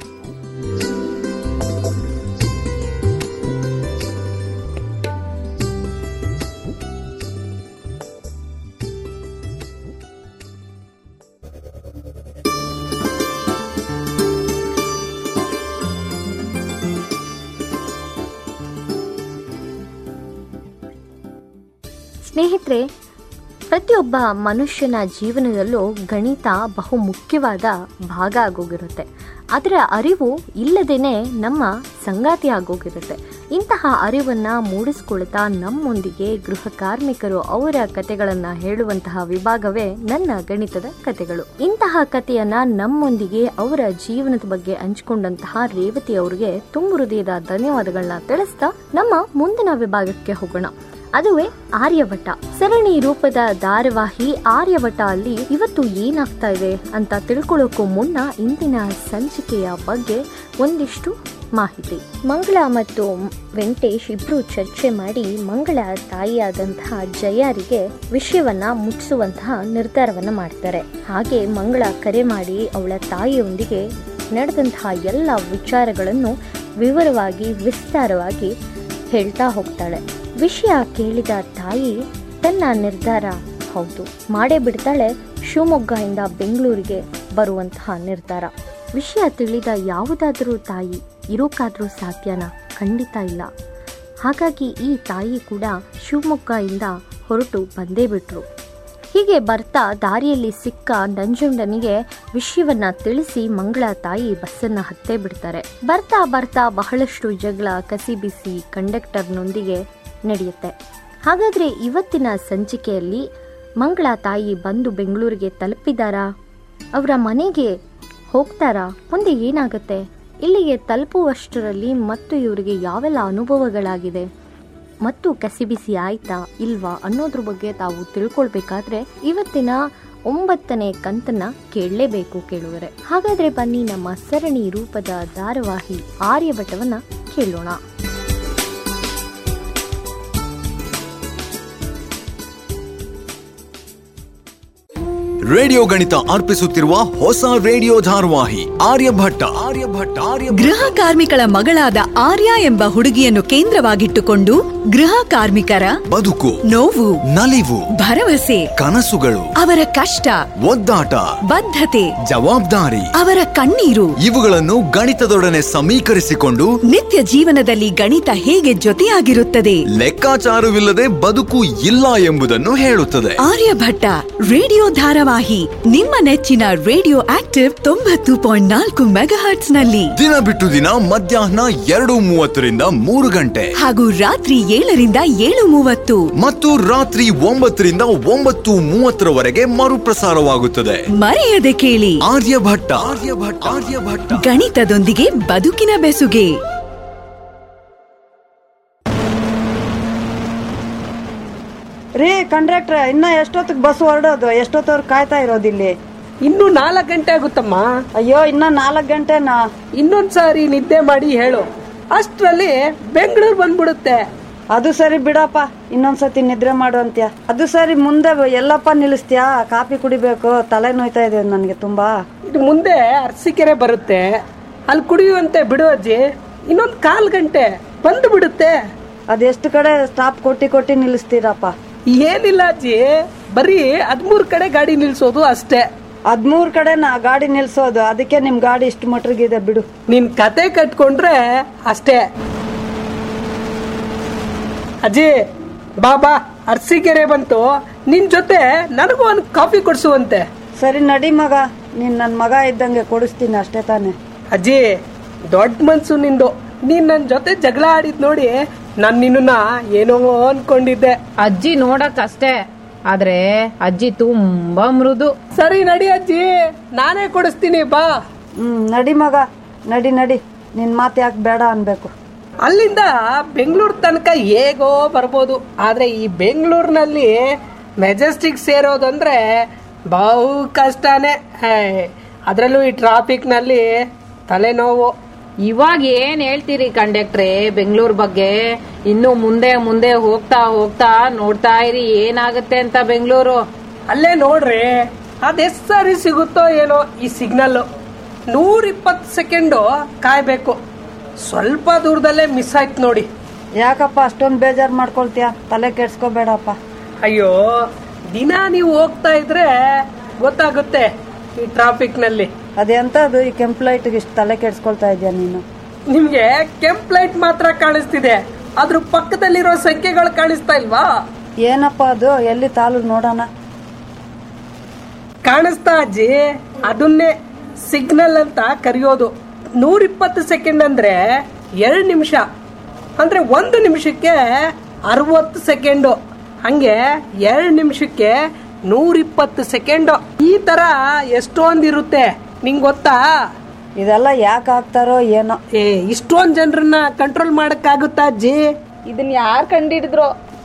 ಸ್ನೇಹಿತರೆ, ಪ್ರತಿಯೊಬ್ಬ ಮನುಷ್ಯನ ಜೀವನದಲ್ಲೂ ಗಣಿತ ಬಹು ಮುಖ್ಯವಾದ ಭಾಗ ಆಗೋಗಿರುತ್ತೆ. ಅದರ ಅರಿವು ಇಲ್ಲದೇನೆ ನಮ್ಮ ಸಂಗಾತಿ ಆಗೋಗಿರುತ್ತೆ. ಇಂತಹ ಅರಿವನ್ನು ಮೂಡಿಸ್ಕೊಳ್ತಾ ನಮ್ಮೊಂದಿಗೆ ಗೃಹ ಕಾರ್ಮಿಕರು ಅವರ ಕತೆಗಳನ್ನು ಹೇಳುವಂತಹ ವಿಭಾಗವೇ ನನ್ನ ಗಣಿತದ ಕತೆಗಳು. ಇಂತಹ ಕಥೆಯನ್ನ ನಮ್ಮೊಂದಿಗೆ ಅವರ ಜೀವನದ ಬಗ್ಗೆ ಹಂಚಿಕೊಂಡಂತಹ ರೇವತಿ ಅವರಿಗೆ ತುಂಬ ಹೃದಯದ ಧನ್ಯವಾದಗಳನ್ನ ತಿಳಿಸ್ತಾ ನಮ್ಮ ಮುಂದಿನ ವಿಭಾಗಕ್ಕೆ ಹೋಗೋಣ. ಅದುವೇ ಆರ್ಯವಟ. ಸರಣಿ ರೂಪದ ಧಾರಾವಾಹಿ ಆರ್ಯವಟ ಅಲ್ಲಿ ಇವತ್ತು ಏನಾಗ್ತಾ ಇದೆ ಅಂತ ತಿಳ್ಕೊಳ್ಳೋಕ್ಕೂ ಮುನ್ನ ಇಂದಿನ ಸಂಚಿಕೆಯ ಬಗ್ಗೆ ಒಂದಿಷ್ಟು ಮಾಹಿತಿ. ಮಂಗಳ ಮತ್ತು ವೆಂಕಟೇಶ್ ಇಬ್ರು ಚರ್ಚೆ ಮಾಡಿ ಮಂಗಳ ತಾಯಿಯಾದಂತಹ ಜಯಾರಿಗೆ ವಿಷಯವನ್ನ ಮುಟ್ಟಿಸುವಂತಹ ನಿರ್ಧಾರವನ್ನ ಮಾಡ್ತಾರೆ. ಹಾಗೆ ಮಂಗಳ ಕರೆ ಮಾಡಿ ಅವಳ ತಾಯಿಯೊಂದಿಗೆ ನಡೆದಂತಹ ಎಲ್ಲ ವಿಚಾರಗಳನ್ನು ವಿವರವಾಗಿ ವಿಸ್ತಾರವಾಗಿ ಹೇಳ್ತಾ ಹೋಗ್ತಾಳೆ. ವಿಷಯ ಕೇಳಿದ ತಾಯಿ ತನ್ನ ನಿರ್ಧಾರ ಹೌದು ಮಾಡೇ ಬಿಡ್ತಾಳೆ. ಶಿವಮೊಗ್ಗದಿಂದ ಬೆಂಗಳೂರಿಗೆ ಬರುವಂತಹ ನಿರ್ಧಾರ. ವಿಷಯ ತಿಳಿದ ಯಾವುದಾದ್ರೂ ತಾಯಿ ಇರೋಕ್ಕಾದ್ರೂ ಸಾಧ್ಯನಾ? ಖಂಡಿತ ಇಲ್ಲ. ಹಾಗಾಗಿ ಈ ತಾಯಿ ಕೂಡ ಶಿವಮೊಗ್ಗದಿಂದ ಹೊರಟು ಬಂದೇ ಬಿಟ್ರು. ಹೀಗೆ ಬರ್ತಾ ದಾರಿಯಲ್ಲಿ ಸಿಕ್ಕ ನಂಜುಂಡನಿಗೆ ವಿಷಯವನ್ನ ತಿಳಿಸಿ ಮಂಗಳ ತಾಯಿ ಬಸ್ಸನ್ನ ಹತ್ತೇ ಬಿಡ್ತಾರೆ. ಬರ್ತಾ ಬರ್ತಾ ಬಹಳಷ್ಟು ಜಗಳ ಕಸಿಬಿಸಿ ಕಂಡಕ್ಟರ್ನೊಂದಿಗೆ ನಡೆಯುತ್ತೆ. ಹಾಗಾದ್ರೆ ಇವತ್ತಿನ ಸಂಚಿಕೆಯಲ್ಲಿ ಮಂಗಳ ತಾಯಿ ಬಂದು ಬೆಂಗಳೂರಿಗೆ ತಲುಪಿದಾರಾ? ಅವರ ಮನೆಗೆ ಹೋಗ್ತಾರಾ? ಮುಂದೆ ಏನಾಗುತ್ತೆ? ಇಲ್ಲಿಗೆ ತಲುಪುವಷ್ಟರಲ್ಲಿ ಮತ್ತು ಇವರಿಗೆ ಯಾವೆಲ್ಲ ಅನುಭವಗಳಾಗಿದೆ ಮತ್ತು ಕಸಿಬಿಸಿ ಆಯ್ತಾ ಇಲ್ವಾ ಅನ್ನೋದ್ರ ಬಗ್ಗೆ ತಾವು ತಿಳ್ಕೊಳ್ಬೇಕಾದ್ರೆ ಇವತ್ತಿನ ಒಂಬತ್ತನೇ ಕಂತನ್ನ ಕೇಳಲೇಬೇಕು ಕೇಳುವರೆ. ಹಾಗಾದ್ರೆ ಬನ್ನಿ ನಮ್ಮ ಸರಣಿ ರೂಪದ ಧಾರಾವಾಹಿ ಆರ್ಯವಟವನ್ನ ಕೇಳೋಣ. ರೇಡಿಯೋ ಗಣಿತ ಅರ್ಪಿಸುತ್ತಿರುವ ಹೊಸ ರೇಡಿಯೋ ಧಾರಾವಾಹಿ ಆರ್ಯಭಟ್ಟ. ಆರ್ಯಭಟ್ಟ ಗೃಹ ಕಾರ್ಮಿಕಳ ಮಗಳಾದ ಆರ್ಯ ಎಂಬ ಹುಡುಗಿಯನ್ನು ಕೇಂದ್ರವಾಗಿಟ್ಟುಕೊಂಡು ಗೃಹ ಕಾರ್ಮಿಕರ ಬದುಕು, ನೋವು, ನಲಿವು, ಭರವಸೆ, ಕನಸುಗಳು, ಅವರ ಕಷ್ಟ, ಒದ್ದಾಟ, ಬದ್ಧತೆ, ಜವಾಬ್ದಾರಿ, ಅವರ ಕಣ್ಣೀರು ಇವುಗಳನ್ನು ಗಣಿತದೊಡನೆ ಸಮೀಕರಿಸಿಕೊಂಡು ನಿತ್ಯ ಜೀವನದಲ್ಲಿ ಗಣಿತ ಹೇಗೆ ಜೊತೆಯಾಗಿರುತ್ತದೆ, ಲೆಕ್ಕಾಚಾರವಿಲ್ಲದೆ ಬದುಕು ಇಲ್ಲ ಎಂಬುದನ್ನು ಹೇಳುತ್ತದೆ. ಆರ್ಯಭಟ್ಟ ರೇಡಿಯೋ ಧಾರಾವಾಹಿ ನಿಮ್ಮ ನೆಚ್ಚಿನ ರೇಡಿಯೋ ಆಕ್ಟಿವ್ ತೊಂಬತ್ತು ಪಾಯಿಂಟ್ ನಾಲ್ಕು ಮೆಗಾಹರ್ಟ್ಸ್ ನಲ್ಲಿ ದಿನ ಬಿಟ್ಟು ದಿನ ಮಧ್ಯಾಹ್ನ ಎರಡು ಮೂವತ್ತರಿಂದ ಮೂರು ಗಂಟೆ ಹಾಗೂ ರಾತ್ರಿ ಏಳರಿಂದ ಏಳು ಮೂವತ್ತು ಮತ್ತು ರಾತ್ರಿ ಒಂಬತ್ತರಿಂದ ಒಂಬತ್ತು ಮೂವತ್ತರವರೆಗೆ ಮರುಪ್ರಸಾರವಾಗುತ್ತದೆ. ಮರೆಯದೆ ಕೇಳಿ ಆರ್ಯಭಟ್ಟ. ಆರ್ಯಭಟ್ಟ ಆರ್ಯಭಟ್ಟ ಗಣಿತದೊಂದಿಗೆ ಬದುಕಿನ ಬೆಸುಗೆ. ರೀ ಕಂಡಕ್ಟರ್, ಇನ್ನ ಎಷ್ಟೊತ್ತಿಗೆ ಬಸ್ ಹೊರಡೋದು? ಎಷ್ಟೊತ್ತವ್ರು ಕಾಯ್ತಾ ಇರೋದಿಲ್ಲಿ? ಇನ್ನು ನಾಲ್ಕು ಗಂಟೆ ಆಗುತ್ತಮ್ಮ. ಅಯ್ಯೋ, ಇನ್ನ ನಾಲ್ಕು ಗಂಟೆನಾ? ಇನ್ನೊಂದ್ಸಾರಿ ನಿದ್ದೆ ಮಾಡಿ ಹೇಳು, ಅಷ್ಟ್ರಲ್ಲಿ ಬೆಂಗಳೂರು ಬಂದ್ಬಿಡುತ್ತೆ. ಅದು ಸರಿ ಬಿಡಪ್ಪ, ಇನ್ನೊಂದ್ಸತಿ ನಿದ್ರೆ ಮಾಡು ಅಂತ್ಯ. ಅದು ಸರಿ, ಮುಂದೆ ಎಲ್ಲಪ್ಪ ನಿಲ್ಲಿಸ್ತೀಯಾ? ಕಾಫಿ ಕುಡಿಬೇಕು, ತಲೆ ನೋಯ್ತಾ ಇದೆ ನನ್ಗೆ ತುಂಬಾ. ಇದು ಮುಂದೆ ಅರಸೀಕೆರೆ ಬರುತ್ತೆ, ಅಲ್ಲಿ ಕುಡಿಯುವಂತೆ ಬಿಡು ಅಜ್ಜಿ. ಇನ್ನೊಂದ್ ಕಾಲ್ ಗಂಟೆ ಬಂದು ಬಿಡುತ್ತೆ. ಅದೆಷ್ಟು ಕಡೆ ಸ್ಟಾಪ್ ಕೊಟ್ಟಿ ಕೊಟ್ಟಿ ನಿಲ್ಲಿಸ್ತೀರಪ್ಪ? ಏನಿಲ್ಲ ಅಜ್ಜಿ, ಬರೀ ಹದ್ಮೂರ್ ಕಡೆ ಗಾಡಿ ನಿಲ್ಸೋದು ಅಷ್ಟೇ. ಹದ್ಮೂರ್ ಕಡೆ ನಾ ಗಾಡಿ ನಿಲ್ಸೋದು? ಅದಕ್ಕೆ ನಿಮ್ ಗಾಡಿ ಇಷ್ಟು ಮಟ್ರಿಗಿದೆ ಬಿಡು. ನಿನ್ ಕತೆ ಕಟ್ಕೊಂಡ್ರೆ ಅಷ್ಟೇ. ಅಜ್ಜಿ ಬಾಬಾ, ಅರಸೀಕೆರೆ ಬಂತು, ನಿನ್ ಜೊತೆ ನನಗೂ ಒಂದು ಕಾಫಿ ಕೊಡ್ಸುವಂತೆ. ಸರಿ ನಡಿ ಮಗ, ನೀನ್ ನನ್ ಮಗ ಇದ್ದಂಗೆ ಕೊಡಿಸ್ತೀನಿ ಅಷ್ಟೇ ತಾನೆ. ಅಜ್ಜಿ ದೊಡ್ಡ ಮನ್ಸು ನಿಂದು. ನೀನ್ ನನ್ ಜೊತೆ ಜಗಳ ಆಡಿದ್ ನೋಡಿ ನಾನ್ ನಿನ್ನ ಏನೋ ಅನ್ಕೊಂಡಿದ್ದೆ. ಅಜ್ಜಿ ನೋಡಕ್ ಅಷ್ಟೇ, ಆದ್ರೆ ಅಜ್ಜಿ ತುಂಬಾ ಮೃದು. ಸರಿ ನಡಿ ಅಜ್ಜಿ, ನಾನೇ ಕೊಡಿಸ್ತೀನಿ ಬಾ. ಹ್ಮ್ ನಡಿ ಮಗ, ನಡಿ ನಡಿ. ನಿನ್ ಮಾತು ಯಾಕೆ ಬೇಡ ಅನ್ಬೇಕು? ಅಲ್ಲಿಂದ ಬೆಂಗಳೂರು ತನಕ ಹೇಗೋ ಬರ್ಬೋದು, ಆದ್ರೆ ಈ ಬೆಂಗಳೂರಿನಲ್ಲಿ ಮೆಜೆಸ್ಟಿಕ್ ಸೇರೋದಂದ್ರೆ ಬಹು ಕಷ್ಟನೇ. ಅದ್ರಲ್ಲೂ ಈ ಟ್ರಾಫಿಕ್ ನಲ್ಲಿ ತಲೆನೋವು. ಇವಾಗ ಏನ್ ಹೇಳ್ತೀರಿ ಕಂಡಕ್ಟ್ರೆ ಬೆಂಗಳೂರು ಬಗ್ಗೆ? ಇನ್ನು ಮುಂದೆ ಮುಂದೆ ಹೋಗ್ತಾ ಹೋಗ್ತಾ ನೋಡ್ತಾ ಇರಿ ಏನಾಗುತ್ತೆ ಅಂತ ಬೆಂಗಳೂರು. ಅಲ್ಲೇ ನೋಡ್ರಿ, ಅದೆಷ್ಟ್ ಸಾರಿ ಸಿಗುತ್ತೋ ಏನೋ ಈ ಸಿಗ್ನಲ್. ನೂರ ಇಪ್ಪತ್ತು ಸೆಕೆಂಡು ಕಾಯ್ಬೇಕು. ಸ್ವಲ್ಪ ದೂರದಲ್ಲೇ ಮಿಸ್ ಆಯ್ತು ನೋಡಿ. ಯಾಕಪ್ಪ ಅಷ್ಟೊಂದು ಬೇಜಾರ್ ಮಾಡ್ಕೊಳ್ತೀಯ? ತಲೆ ಕೆಡ್ಸ್ಕೋಬೇಡಪ್ಪ. ಅಯ್ಯೋ, ದಿನ ನೀವು ಹೋಗ್ತಾ ಇದ್ರೆ ಗೊತ್ತಾಗುತ್ತೆ ಈ ಟ್ರಾಫಿಕ್ ನಲ್ಲಿ. ಅದೆಂತದು ಈ ಕೆಂಪ್ ಲೈಟ್ ಇಷ್ಟು ತಲೆ ಕೆಡ್ಸ್ಕೊಳ್ತಾ ಇದೆಯಾ ನೀನು? ನಿಮ್ಗೆ ಕೆಂಪ್ ಲೈಟ್ ಮಾತ್ರ ಕಾಣಿಸ್ತಿದೆ, ಅದ್ರ ಪಕ್ಕದಲ್ಲಿರೋ ಸಂಖ್ಯೆಗಳು ಕಾಣಿಸ್ತಾ ಇಲ್ವಾ? ಏನಪ್ಪ ಅದು? ಎಲ್ಲಿ ತಾಳು ನೋಡೋಣ. ಕಾಣಿಸ್ತಾ ಅಜ್ಜಿ? ಅದನ್ನೇ ಸಿಗ್ನಲ್ ಅಂತ ಕರೆಯೋದು. ನೂರ ಇಪ್ಪತ್ತು ಸೆಕೆಂಡ್ ಅಂದ್ರೆ ಎರಡು ನಿಮಿಷ, ಅಂದ್ರೆ ಒಂದು ನಿಮಿಷಕ್ಕೆ ಅರವತ್ತು ಸೆಕೆಂಡು. ಹಂಗೆ ಎರಡು ನಿಮಿಷಕ್ಕೆ ನೂರ ಇಪ್ಪತ್ತು ಸೆಕೆಂಡ್. ಈ ತರ ಎಷ್ಟೊಂದಿರುತ್ತೆ ನಿಂಗ್ ಗೊತ್ತಾ? ಇದೆಲ್ಲ ಯಾಕೆ ಆಗ್ತಾರೋ ಏನೋ. ಏ, ಇಷ್ಟೊಂದ್ ಜನರನ್ನ ಕಂಟ್ರೋಲ್ ಮಾಡಕ್ಕಾಗುತ್ತಾ ಅಜ್ಜಿ? ಇದನ್ನ ಯಾರು ಕಂಡಿಡಿದ್ರು?